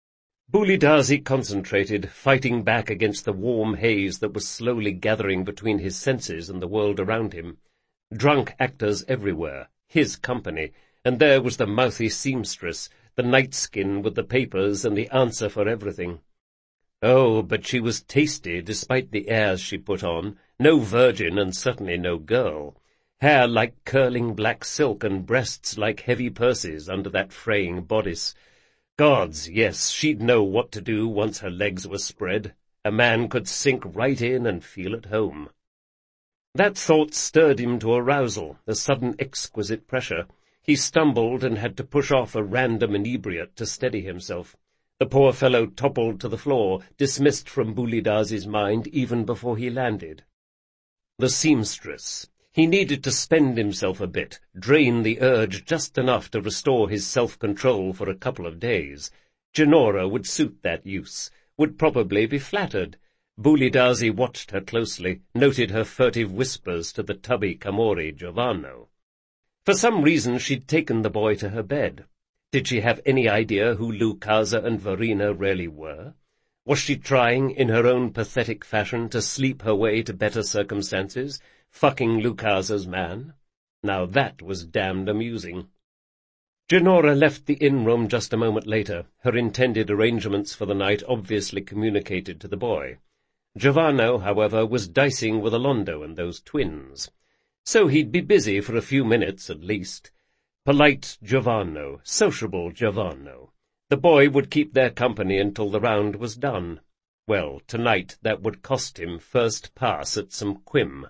Bulidazi concentrated, fighting back against the warm haze that was slowly gathering between his senses and the world around him. Drunk actors everywhere, his company, and there was the mouthy seamstress, the nightskin with the papers and the answer for everything. Oh, but she was tasty despite the airs she put on, no virgin and certainly no girl. Hair like curling black silk and breasts like heavy purses under that fraying bodice. Gods, yes, she'd know what to do once her legs were spread. A man could sink right in and feel at home. That thought stirred him to arousal, a sudden exquisite pressure. He stumbled and had to push off a random inebriate to steady himself. The poor fellow toppled to the floor, dismissed from Bulidazi's mind even before he landed. The seamstress. He needed to spend himself a bit, drain the urge just enough to restore his self-control for a couple of days. Gennaro would suit that use, would probably be flattered. Bulidazi watched her closely, noted her furtive whispers to the tubby Camorri Giovanno. For some reason she'd taken the boy to her bed. Did she have any idea who Lucasa and Verena really were? Was she trying, in her own pathetic fashion, to sleep her way to better circumstances, fucking Lucasa's man? Now that was damned amusing. Gennaro left the inn-room just a moment later, her intended arrangements for the night obviously communicated to the boy. Giovanni, however, was dicing with Alondo and those twins. So he'd be busy for a few minutes at least. Polite Giovanni, sociable Giovanni. The boy would keep their company until the round was done. Well, tonight that would cost him first pass at some quim.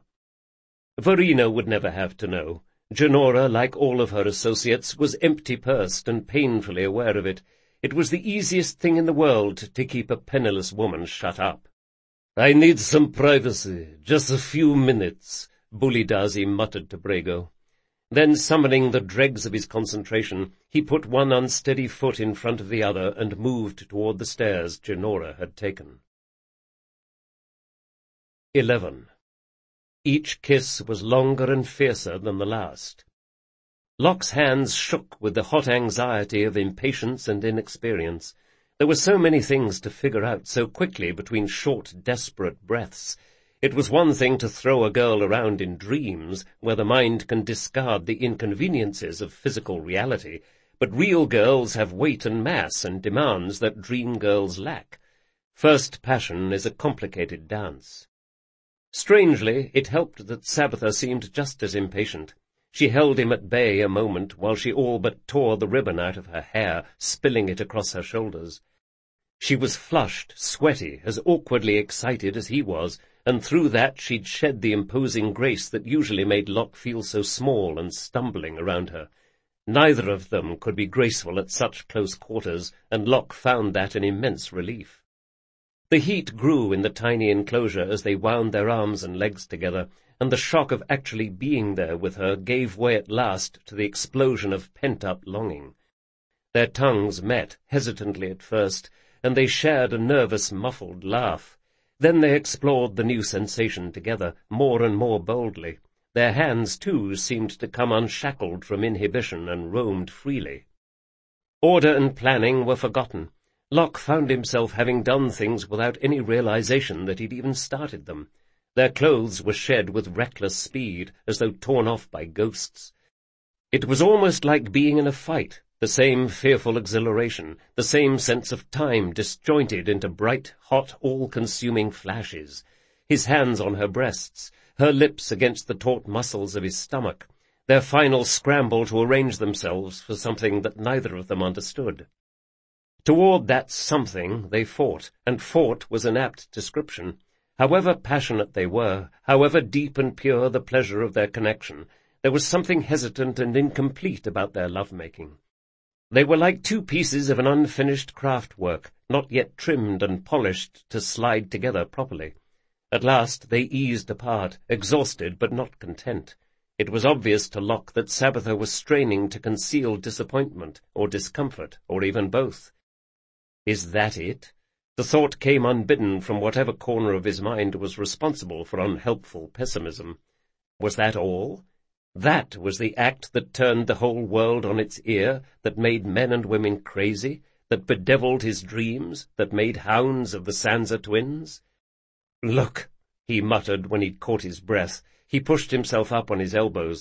Verena would never have to know. Gennaro, like all of her associates, was empty-pursed and painfully aware of it. It was the easiest thing in the world to keep a penniless woman shut up. "I need some privacy, just a few minutes," Bulidazi muttered to Brego. Then, summoning the dregs of his concentration, he put one unsteady foot in front of the other and moved toward the stairs Gennaro had taken. 11. Each kiss was longer and fiercer than the last. Locke's hands shook with the hot anxiety of impatience and inexperience. There were so many things to figure out so quickly between short, desperate breaths. It was one thing to throw a girl around in dreams, where the mind can discard the inconveniences of physical reality, but real girls have weight and mass and demands that dream girls lack. First passion is a complicated dance. Strangely, it helped that Sabitha seemed just as impatient. She held him at bay a moment while she all but tore the ribbon out of her hair, spilling it across her shoulders. She was flushed, sweaty, as awkwardly excited as he was, and through that she'd shed the imposing grace that usually made Locke feel so small and stumbling around her. Neither of them could be graceful at such close quarters, and Locke found that an immense relief. The heat grew in the tiny enclosure as they wound their arms and legs together, and the shock of actually being there with her gave way at last to the explosion of pent-up longing. Their tongues met, hesitantly at first, and they shared a nervous, muffled laugh. Then they explored the new sensation together, more and more boldly. Their hands, too, seemed to come unshackled from inhibition and roamed freely. Order and planning were forgotten. Locke found himself having done things without any realization that he'd even started them. Their clothes were shed with reckless speed, as though torn off by ghosts. It was almost like being in a fight, the same fearful exhilaration, the same sense of time disjointed into bright, hot, all-consuming flashes. His hands on her breasts, her lips against the taut muscles of his stomach, their final scramble to arrange themselves for something that neither of them understood. Toward that something they fought, and fought was an apt description. However passionate they were, however deep and pure the pleasure of their connection, there was something hesitant and incomplete about their love-making. They were like two pieces of an unfinished craft-work, not yet trimmed and polished to slide together properly. At last they eased apart, exhausted but not content. It was obvious to Locke that Sabitha was straining to conceal disappointment, or discomfort, or even both. Is that it? The thought came unbidden from whatever corner of his mind was responsible for unhelpful pessimism. Was that all? That was the act that turned the whole world on its ear, that made men and women crazy, that bedeviled his dreams, that made hounds of the Sansa twins? "Look," he muttered when he'd caught his breath. He pushed himself up on his elbows.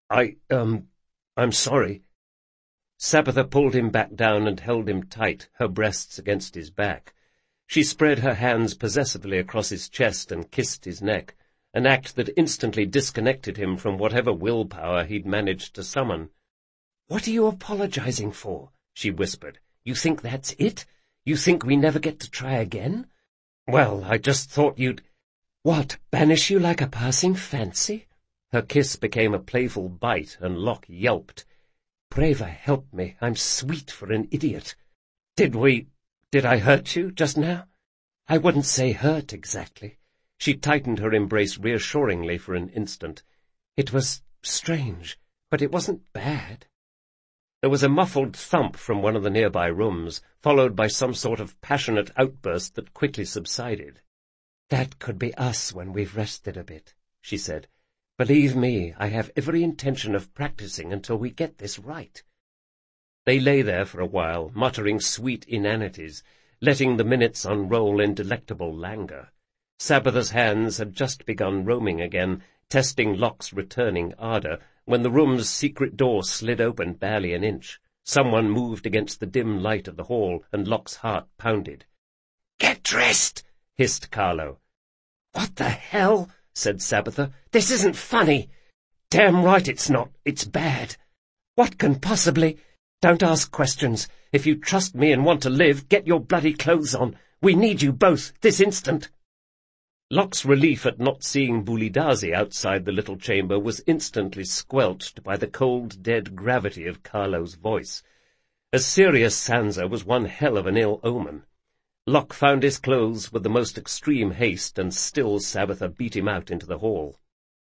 I'm sorry." Sabitha pulled him back down and held him tight, her breasts against his back. She spread her hands possessively across his chest and kissed his neck, an act that instantly disconnected him from whatever willpower he'd managed to summon. "What are you apologizing for?" she whispered. "You think that's it? You think we never get to try again? Well, I just thought you'd—" "What, banish you like a passing fancy?" Her kiss became a playful bite, and Locke yelped. "Preva, help me, I'm sweet for an idiot. Did I hurt you just now?" "I wouldn't say hurt exactly." She tightened her embrace reassuringly for an instant. "It was strange, but it wasn't bad." There was a muffled thump from one of the nearby rooms, followed by some sort of passionate outburst that quickly subsided. "That could be us when we've rested a bit," she said. "Believe me, I have every intention of practicing until we get this right." They lay there for a while, muttering sweet inanities, letting the minutes unroll in delectable languor. Sabitha's hands had just begun roaming again, testing Locke's returning ardor, when the room's secret door slid open barely an inch. Someone moved against the dim light of the hall, and Locke's heart pounded. "Get dressed!" hissed Carlo. "What the hell?" said Sabitha. "This isn't funny." "Damn right it's not. It's bad." "What can possibly—" "Don't ask questions. If you trust me and want to live, get your bloody clothes on. We need you both, this instant." Locke's relief at not seeing Bulidazi outside the little chamber was instantly squelched by the cold, dead gravity of Carlo's voice. A serious Sansa was one hell of an ill omen. Locke found his clothes with the most extreme haste, and still Sabitha beat him out into the hall.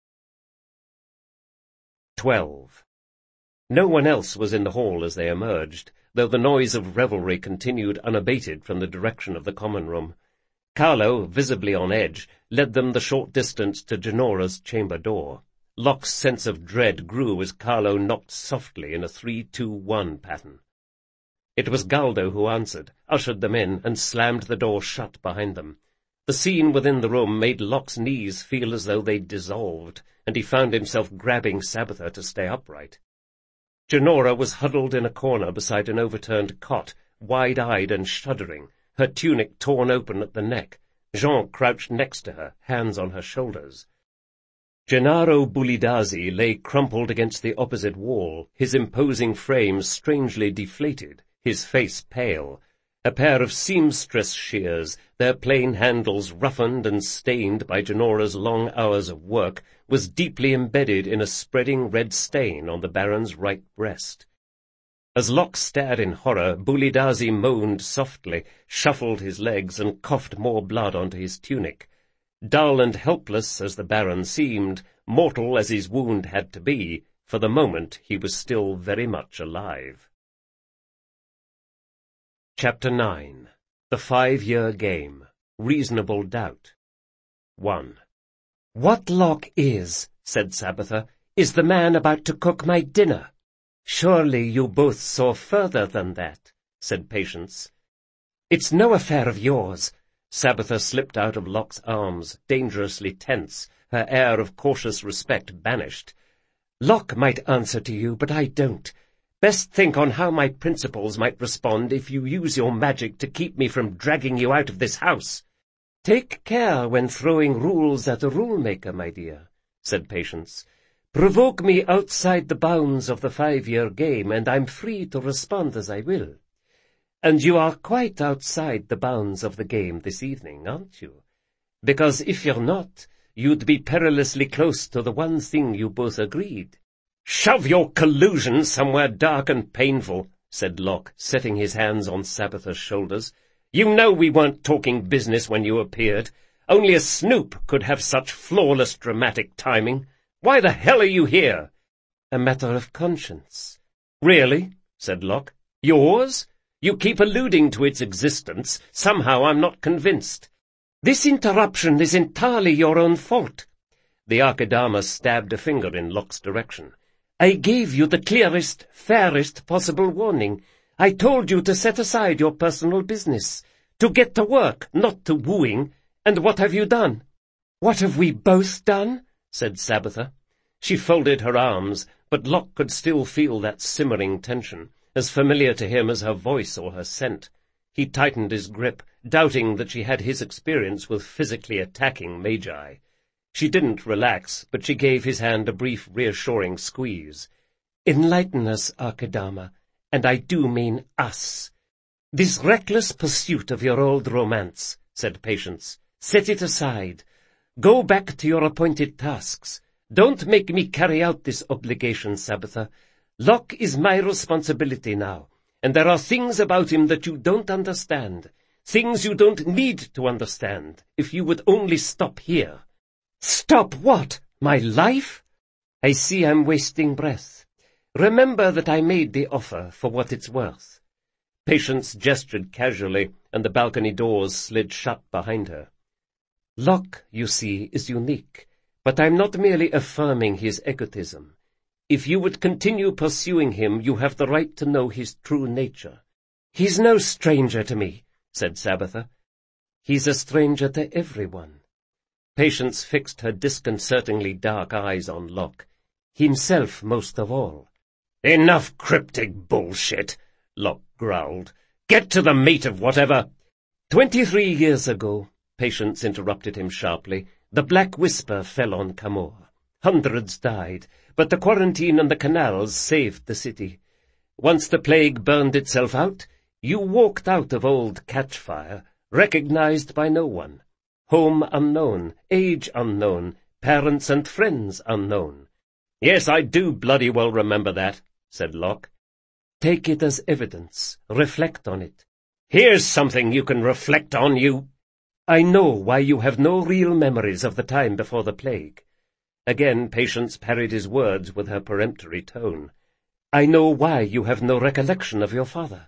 12. No one else was in the hall as they emerged, though the noise of revelry continued unabated from the direction of the common room. Carlo, visibly on edge, led them the short distance to Genora's chamber door. Locke's sense of dread grew as Carlo knocked softly in a 3-2-1 pattern. It was Galdo who answered, ushered them in, and slammed the door shut behind them. The scene within the room made Locke's knees feel as though they'd dissolved, and he found himself grabbing Sabitha to stay upright. Genora was huddled in a corner beside an overturned cot, wide-eyed and shuddering, her tunic torn open at the neck. Jean crouched next to her, hands on her shoulders. Gennaro Bulidazi lay crumpled against the opposite wall, his imposing frame strangely deflated, his face pale. A pair of seamstress shears, their plain handles roughened and stained by Genora's long hours of work, was deeply embedded in a spreading red stain on the Baron's right breast. As Locke stared in horror, Bulidazi moaned softly, shuffled his legs, and coughed more blood onto his tunic. Dull and helpless as the Baron seemed, mortal as his wound had to be, for the moment he was still very much alive. Chapter 9. The 5-Year Game. Reasonable Doubt. 1. "What Locke is," said Sabitha, "is the man about to cook my dinner." "Surely you both saw further than that," said Patience. "It's no affair of yours." Sabitha slipped out of Locke's arms, dangerously tense, her air of cautious respect banished. "Locke might answer to you, but I don't. Best think on how my principals might respond if you use your magic to keep me from dragging you out of this house." "Take care when throwing rules at a rule-maker, my dear," said Patience. "Provoke me outside the bounds of the 5-year game, and I'm free to respond as I will. And you are quite outside the bounds of the game this evening, aren't you? Because if you're not, you'd be perilously close to the one thing you both agreed." "Shove your collusion somewhere dark and painful," said Locke, setting his hands on Sabitha's shoulders. "You know we weren't talking business when you appeared. Only a snoop could have such flawless dramatic timing. Why the hell are you here?" "A matter of conscience." "Really?" said Locke. "Yours? You keep alluding to its existence. Somehow I'm not convinced." "This interruption is entirely your own fault." The Archidama stabbed a finger in Locke's direction. "I gave you the clearest, fairest possible warning. I told you to set aside your personal business, to get to work, not to wooing. And what have you done?" "What have we both done?" said Sabitha. She folded her arms, but Locke could still feel that simmering tension, as familiar to him as her voice or her scent. He tightened his grip, doubting that she had his experience with physically attacking magi. She didn't relax, but she gave his hand a brief, reassuring squeeze. "Enlighten us, Archidama, and I do mean us. This reckless pursuit of your old romance," said Patience. "Set it aside. Go back to your appointed tasks. Don't make me carry out this obligation, Sabitha. Locke is my responsibility now, and there are things about him that you don't understand, things you don't need to understand, if you would only stop here." "Stop what? My life?" "I see I'm wasting breath. Remember that I made the offer for what it's worth." Patience gestured casually, and the balcony doors slid shut behind her. "Locke, you see, is unique, but I'm not merely affirming his egotism. If you would continue pursuing him, you have the right to know his true nature." "He's no stranger to me," said Sabitha. "He's a stranger to everyone." Patience fixed her disconcertingly dark eyes on Locke. "Himself most of all." "Enough cryptic bullshit," Locke growled. "Get to the meat of whatever—" 23 years ago, Patience interrupted him sharply, the Black Whisper fell on Camor. Hundreds died, but the quarantine and the canals saved the city. Once the plague burned itself out, you walked out of old Catchfire, recognized by no one. Home unknown, age unknown, parents and friends unknown. "Yes, I do bloody well remember that," said Locke. "Take it as evidence. Reflect on it." "Here's something you can reflect on, you—" "I know why you have no real memories of the time before the plague." Again Patience parried his words with her peremptory tone. "I know why you have no recollection of your father.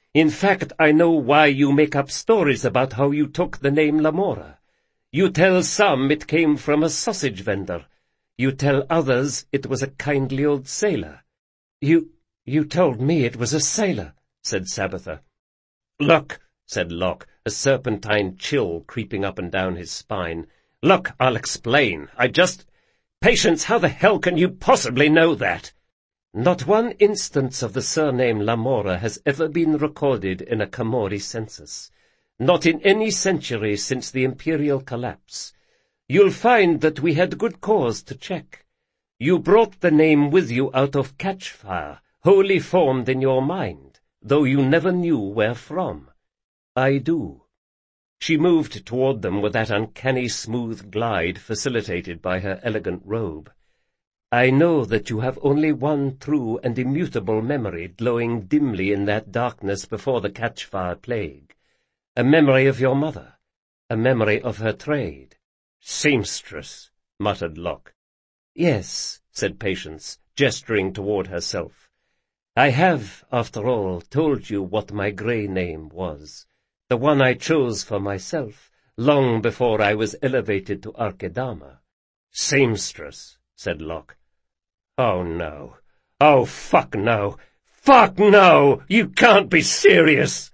In fact, I know why you make up stories about how you took the name Lamora. You tell some it came from a sausage vendor. You tell others it was a kindly old sailor. You told me it was a sailor, said Sabbatha. Look, said Locke, a serpentine chill creeping up and down his spine. Look, I'll explain. Patience, how the hell can you possibly know that? Not one instance of the surname Lamora has ever been recorded in a Kamori census. Not in any century since the imperial collapse. You'll find that we had good cause to check. You brought the name with you out of Catchfire, wholly formed in your mind, though you never knew where from. I do. She moved toward them with that uncanny smooth glide facilitated by her elegant robe. I know that you have only one true and immutable memory glowing dimly in that darkness before the Catchfire plague. A memory of your mother, a memory of her trade. Seamstress, muttered Locke. Yes, said Patience, gesturing toward herself. I have, after all, told you what my grey name was, the one I chose for myself, long before I was elevated to Archidama. Seamstress, said Locke. Oh, no. Oh, fuck no. Fuck no! You can't be serious!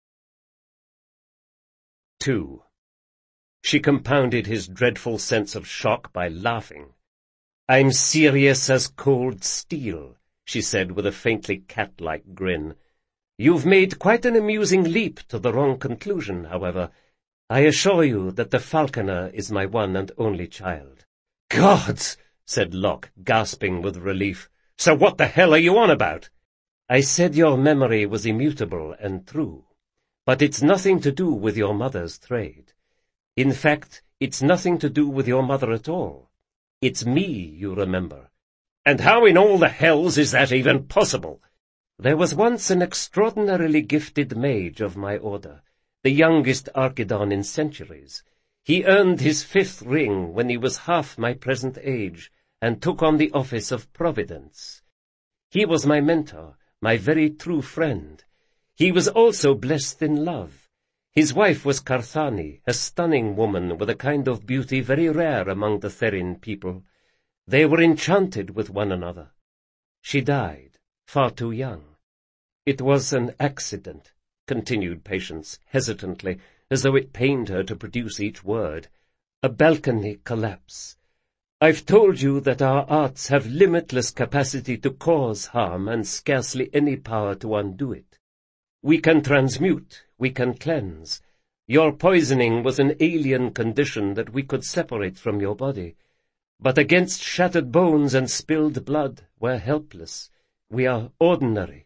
2. She compounded his dreadful sense of shock by laughing. I'm serious as cold steel, she said with a faintly cat-like grin. You've made quite an amusing leap to the wrong conclusion, however. I assure you that the falconer is my one and only child. Gods! Said Locke, gasping with relief. So what the hell are you on about? I said your memory was immutable and true, but it's nothing to do with your mother's trade. In fact, it's nothing to do with your mother at all. It's me you remember. And how in all the hells is that even possible? There was once an extraordinarily gifted mage of my order, the youngest Archidon in centuries. He earned his 5th ring when he was half my present age, and took on the office of Providence. He was my mentor, my very true friend. He was also blessed in love. His wife was Carthani, a stunning woman with a kind of beauty very rare among the Therin people. They were enchanted with one another. She died, far too young. It was an accident, continued Patience, hesitantly, as though it pained her to produce each word. A balcony collapse. I've told you that our arts have limitless capacity to cause harm and scarcely any power to undo it. We can transmute, we can cleanse. Your poisoning was an alien condition that we could separate from your body. But against shattered bones and spilled blood, we're helpless. We are ordinary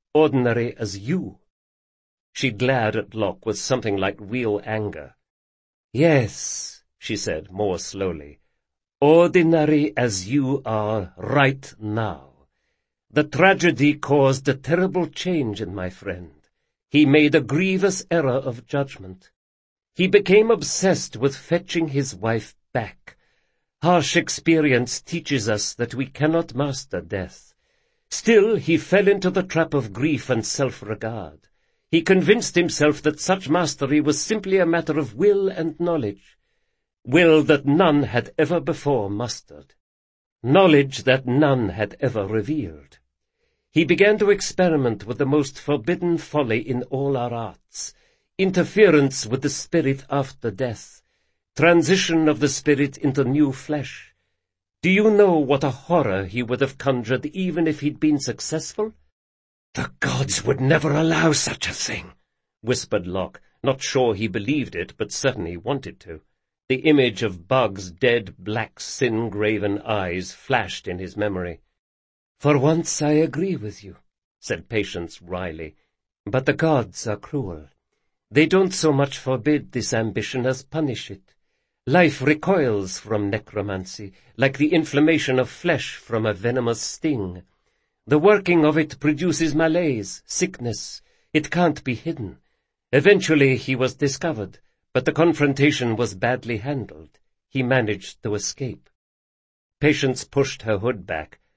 as you. She glared at Locke with something like real anger. Yes, she said more slowly. Ordinary as you are right now. The tragedy caused a terrible change in my friend. He made a grievous error of judgment. He became obsessed with fetching his wife back. Harsh experience teaches us that we cannot master death. Still, he fell into the trap of grief and self-regard. He convinced himself that such mastery was simply a matter of will and knowledge. Will that none had ever before mastered. Knowledge that none had ever revealed. He began to experiment with the most forbidden folly in all our arts, interference with the spirit after death, transition of the spirit into new flesh. Do you know what a horror he would have conjured even if he'd been successful? The gods would never allow such a thing, whispered Locke, not sure he believed it, but certainly wanted to. The image of Bug's dead, black, sin-graven eyes flashed in his memory. For once I agree with you, said Patience wryly, but the gods are cruel. They don't so much forbid this ambition as punish it. Life recoils from necromancy, like the inflammation of flesh from a venomous sting. The working of it produces malaise, sickness. It can't be hidden. Eventually he was discovered, but the confrontation was badly handled. He managed to escape. Patience pushed her hood back,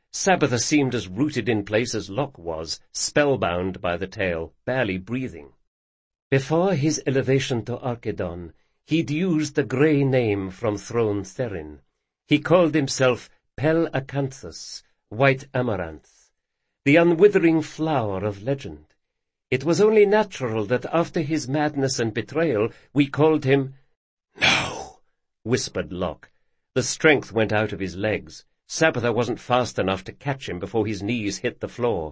Sabitha seemed as rooted in place as Locke was, spellbound by the tale, barely breathing. Before his elevation to Archidon, he'd used the grey name from Throne Therin. He called himself Pel Acanthus, White Amaranth, the unwithering flower of legend. It was only natural that after his madness and betrayal we called him— "No," whispered Locke. The strength went out of his legs. Sabitha wasn't fast enough to catch him before his knees hit the floor.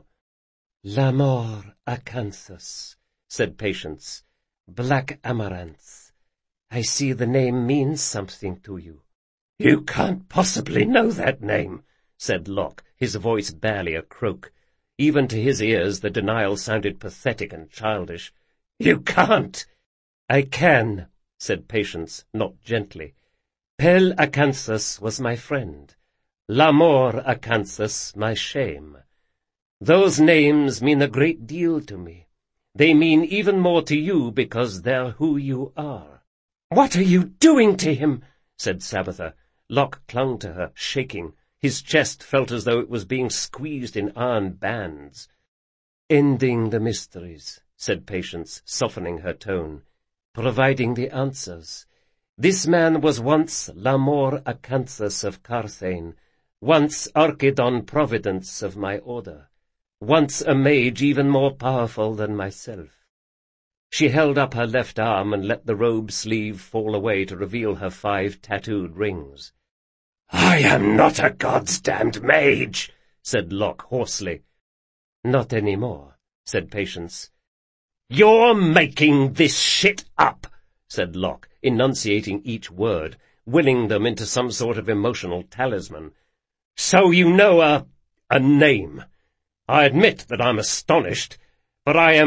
"Lamor Acanthus," said Patience. "Black Amaranth. I see the name means something to you." "You can't possibly know that name," said Locke, his voice barely a croak. Even to his ears the denial sounded pathetic and childish. "You can't." "I can," said Patience, not gently. "Pel Acanthus was my friend. Lamor Acanthus my shame. Those names mean a great deal to me. They mean even more to you because they're who you are." "What are you doing to him?" said Sabitha. Locke clung to her, shaking. His chest felt as though it was being squeezed in iron bands. "Ending the mysteries," said Patience, softening her tone. "Providing the answers. This man was once Lamor Acanthus of Carthane, once Archidon Providence of my order, once a mage even more powerful than myself." She held up her left arm and let the robe sleeve fall away to reveal her 5 tattooed rings. "I am not a goddamned mage," said Locke hoarsely. "Not any more," said Patience. "You're making this shit up," said Locke, enunciating each word, willing them into some sort of emotional talisman. "So you know a name. I admit that I'm astonished, but I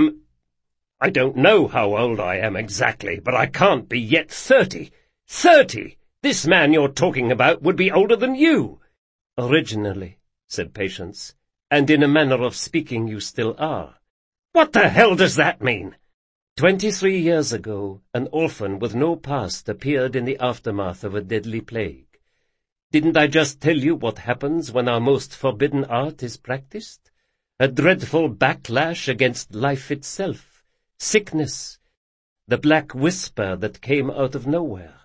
don't know how old I am exactly, but I can't be yet 30. 30! This man you're talking about would be older than you." "Originally," said Patience, "and in a manner of speaking you still are." "What the hell does that mean?" 23 years ago, an orphan with no past appeared in the aftermath of a deadly plague. Didn't I just tell you what happens when our most forbidden art is practiced? A dreadful backlash against life itself. Sickness. The black whisper that came out of nowhere.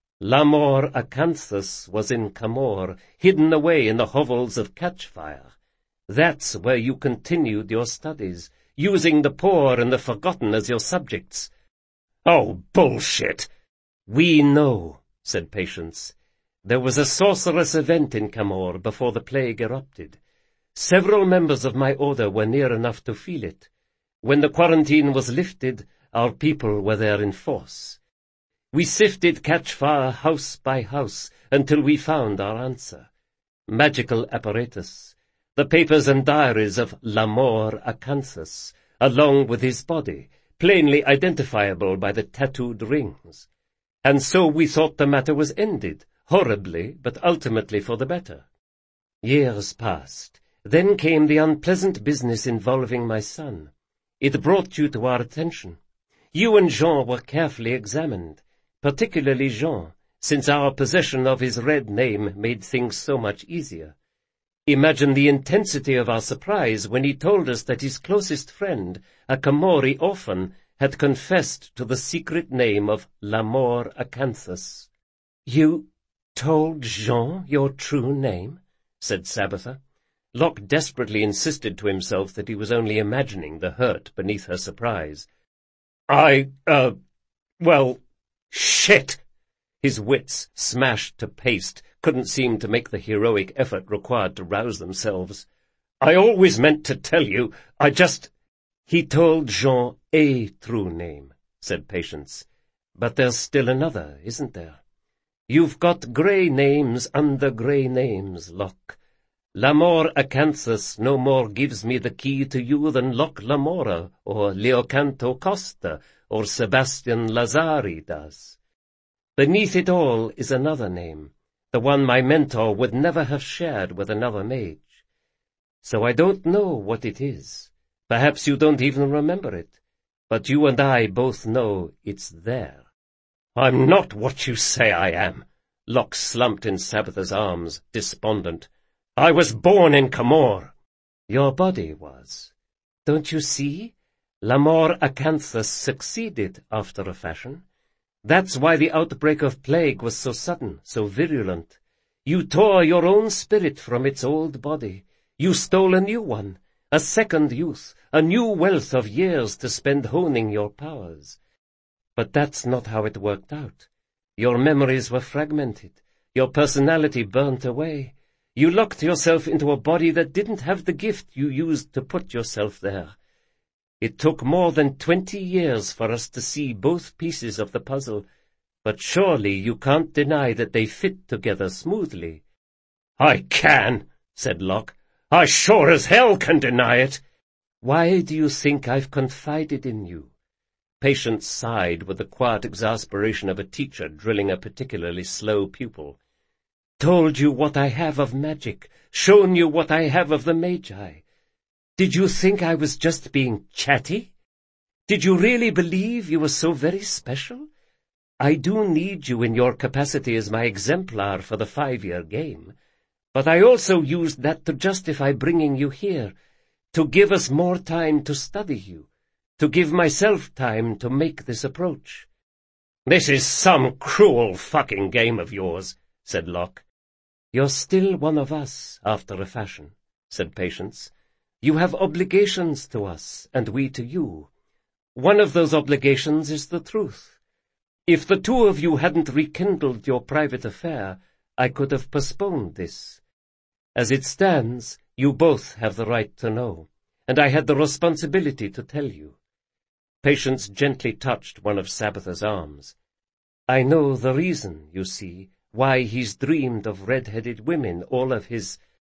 Lamor Acanthus was in Camor, hidden away in the hovels of Catchfire. That's where you continued your studies, using the poor and the forgotten as your subjects. "Oh, bullshit!" "We know," said Patience. "There was a sorcerous event in Camor before the plague erupted. Several members of my order were near enough to feel it. When the quarantine was lifted, our people were there in force. We sifted Catchfire house by house until we found our answer. Magical apparatus. The papers and diaries of Lamor Acanthus, along with his body, plainly identifiable by the tattooed rings. And so we thought the matter was ended, horribly, but ultimately for the better. Years passed. Then came the unpleasant business involving my son. It brought you to our attention. You and Jean were carefully examined, particularly Jean, since our possession of his red name made things so much easier. Imagine the intensity of our surprise when he told us that his closest friend, a Camori orphan, had confessed to the secret name of Lamor Acanthus. "You told Jean your true name?" said Sabitha. Locke desperately insisted to himself that he was only imagining the hurt beneath her surprise. Well, shit!" His wits, smashed to paste, couldn't seem to make the heroic effort required to rouse themselves. "I always meant to tell you, He told Jean a true name," said Patience. "But there's still another, isn't there? You've got grey names under grey names, Locke. Lamor Acanthus no more gives me the key to you than Locke Lamora, or Leocanto Costa, or Sebastian Lazari does. Beneath it all is another name, the one my mentor would never have shared with another mage. So I don't know what it is. Perhaps you don't even remember it, but you and I both know it's there." "I'm not what you say I am." Locke slumped in Sabitha's arms, despondent. I was born in Camor. Your body was. Don't you see? Lamor Acanthus succeeded after a fashion. That's why the outbreak of plague was so sudden, so virulent. You tore your own spirit from its old body. You stole a new one, a second youth, a new wealth of years to spend honing your powers. But that's not how it worked out. Your memories were fragmented, your personality burnt away. You locked yourself into a body that didn't have the gift you used to put yourself there. It took more than 20 years for us to see both pieces of the puzzle, but surely you can't deny that they fit together smoothly. I can, said Locke. I sure as hell can deny it. Why do you think I've confided in you? Patience sighed with the quiet exasperation of a teacher drilling a particularly slow pupil. Told you what I have of magic, shown you what I have of the Magi. Did you think I was just being chatty? Did you really believe you were so very special? I do need you in your capacity as my exemplar for the 5-year game, but I also used that to justify bringing you here, to give us more time to study you, to give myself time to make this approach. This is some cruel fucking game of yours, said Locke. You're still one of us, after a fashion, said Patience. You have obligations to us, and we to you. One of those obligations is the truth. If the two of you hadn't rekindled your private affair, I could have postponed this. As it stands, you both have the right to know, and I had the responsibility to tell you. Patience gently touched one of Sabitha's arms. I know the reason, you see, why he's dreamed of red-headed women all of his—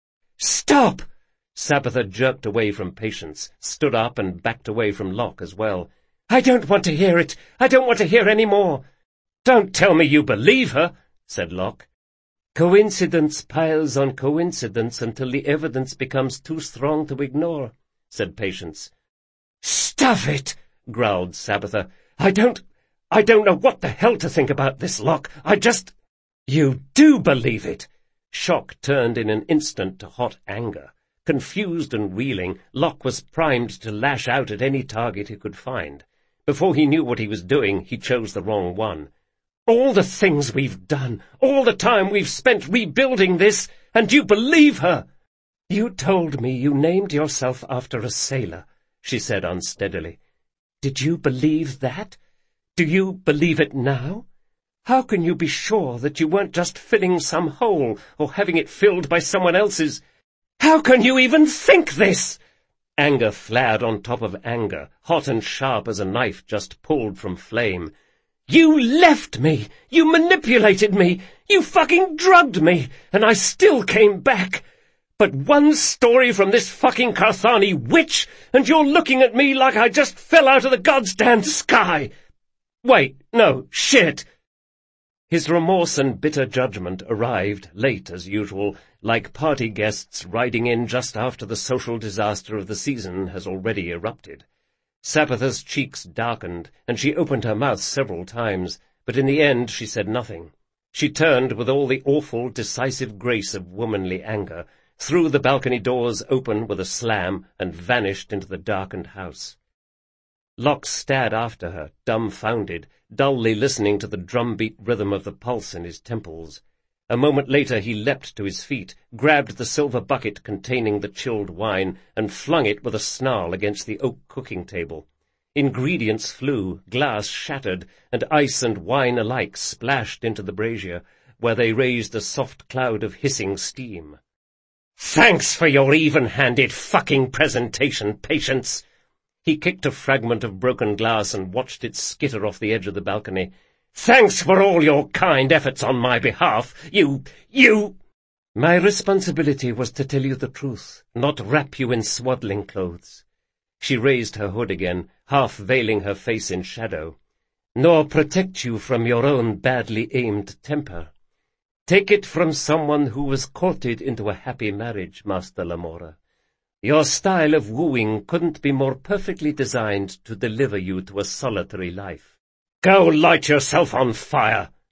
Stop! Sabitha jerked away from Patience, stood up and backed away from Locke as well. I don't want to hear it. I don't want to hear any more. Don't tell me you believe her, said Locke. Coincidence piles on coincidence until the evidence becomes too strong to ignore, said Patience. Stuff it, growled Sabitha. I don't know what the hell to think about this, Locke. You do believe it. Shock turned in an instant to hot anger. Confused and reeling, Locke was primed to lash out at any target he could find. Before he knew what he was doing, he chose the wrong one. All the things we've done, all the time we've spent rebuilding this, and you believe her! You told me you named yourself after a sailor, she said unsteadily. Did you believe that? Do you believe it now? How can you be sure that you weren't just filling some hole or having it filled by someone else's? How can you even think this? Anger flared on top of anger, hot and sharp as a knife just pulled from flame. You left me! You manipulated me! You fucking drugged me! And I still came back! But one story from this fucking Carthani witch, and you're looking at me like I just fell out of the goddamn sky! Wait, no, shit! His remorse and bitter judgment arrived, late as usual, like party guests riding in just after the social disaster of the season has already erupted. Sabitha's cheeks darkened, and she opened her mouth several times, but in the end she said nothing. She turned with all the awful, decisive grace of womanly anger, threw the balcony doors open with a slam, and vanished into the darkened house. Locke stared after her, dumbfounded, dully listening to the drumbeat rhythm of the pulse in his temples. A moment later he leapt to his feet, grabbed the silver bucket containing the chilled wine, and flung it with a snarl against the oak cooking table. Ingredients flew, glass shattered, and ice and wine alike splashed into the brazier, where they raised a soft cloud of hissing steam. "Thanks for your even-handed fucking presentation, Patience!" He kicked a fragment of broken glass and watched it skitter off the edge of the balcony. "Thanks for all your kind efforts on my behalf. You... My responsibility was to tell you the truth, not wrap you in swaddling clothes. She raised her hood again, half veiling her face in shadow. Nor protect you from your own badly aimed temper. Take it from someone who was courted into a happy marriage, Master Lamora. Your style of wooing couldn't be more perfectly designed to deliver you to a solitary life. "Go light yourself on fire,"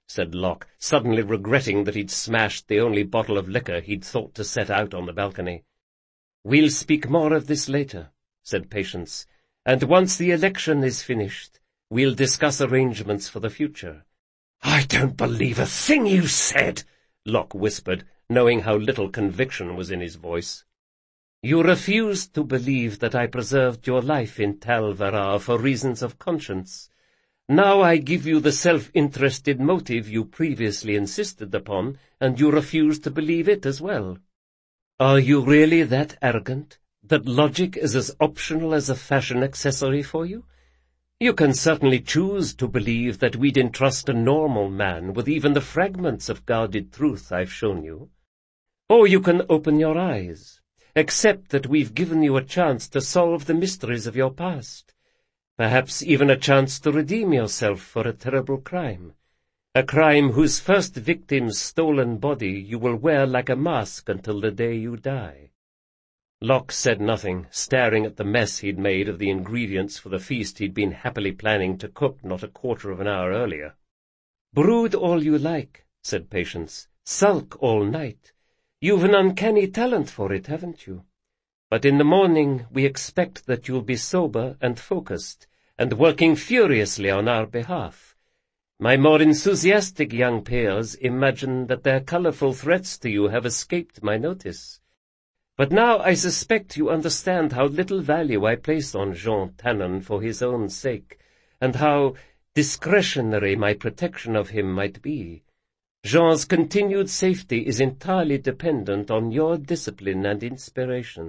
said Locke, suddenly regretting that he'd smashed the only bottle of liquor he'd thought to set out on the balcony. "We'll speak more of this later," said Patience, "and once the election is finished, we'll discuss arrangements for the future." "I don't believe a thing you said," Locke whispered, knowing how little conviction was in his voice. "You refused to believe that I preserved your life in Tal Varar for reasons of conscience. Now I give you the self-interested motive you previously insisted upon, and you refuse to believe it as well. Are you really that arrogant, that logic is as optional as a fashion accessory for you? You can certainly choose to believe that we'd entrust a normal man with even the fragments of guarded truth I've shown you. Or you can open your eyes, accept that we've given you a chance to solve the mysteries of your past, perhaps even a chance to redeem yourself for a terrible crime, a crime whose first victim's stolen body you will wear like a mask until the day you die." Locke said nothing, staring at the mess he'd made of the ingredients for the feast he'd been happily planning to cook not a quarter of an hour earlier. "Brood all you like," said Patience. "Sulk all night. You've an uncanny talent for it, haven't you? But in the morning we expect that you'll be sober and focused, and working furiously on our behalf. My more enthusiastic young peers imagine that their colorful threats to you have escaped my notice. But now I suspect you understand how little value I place on Jean Tannen for his own sake, and how discretionary my protection of him might be. Jean's continued safety is entirely dependent on your discipline and inspiration.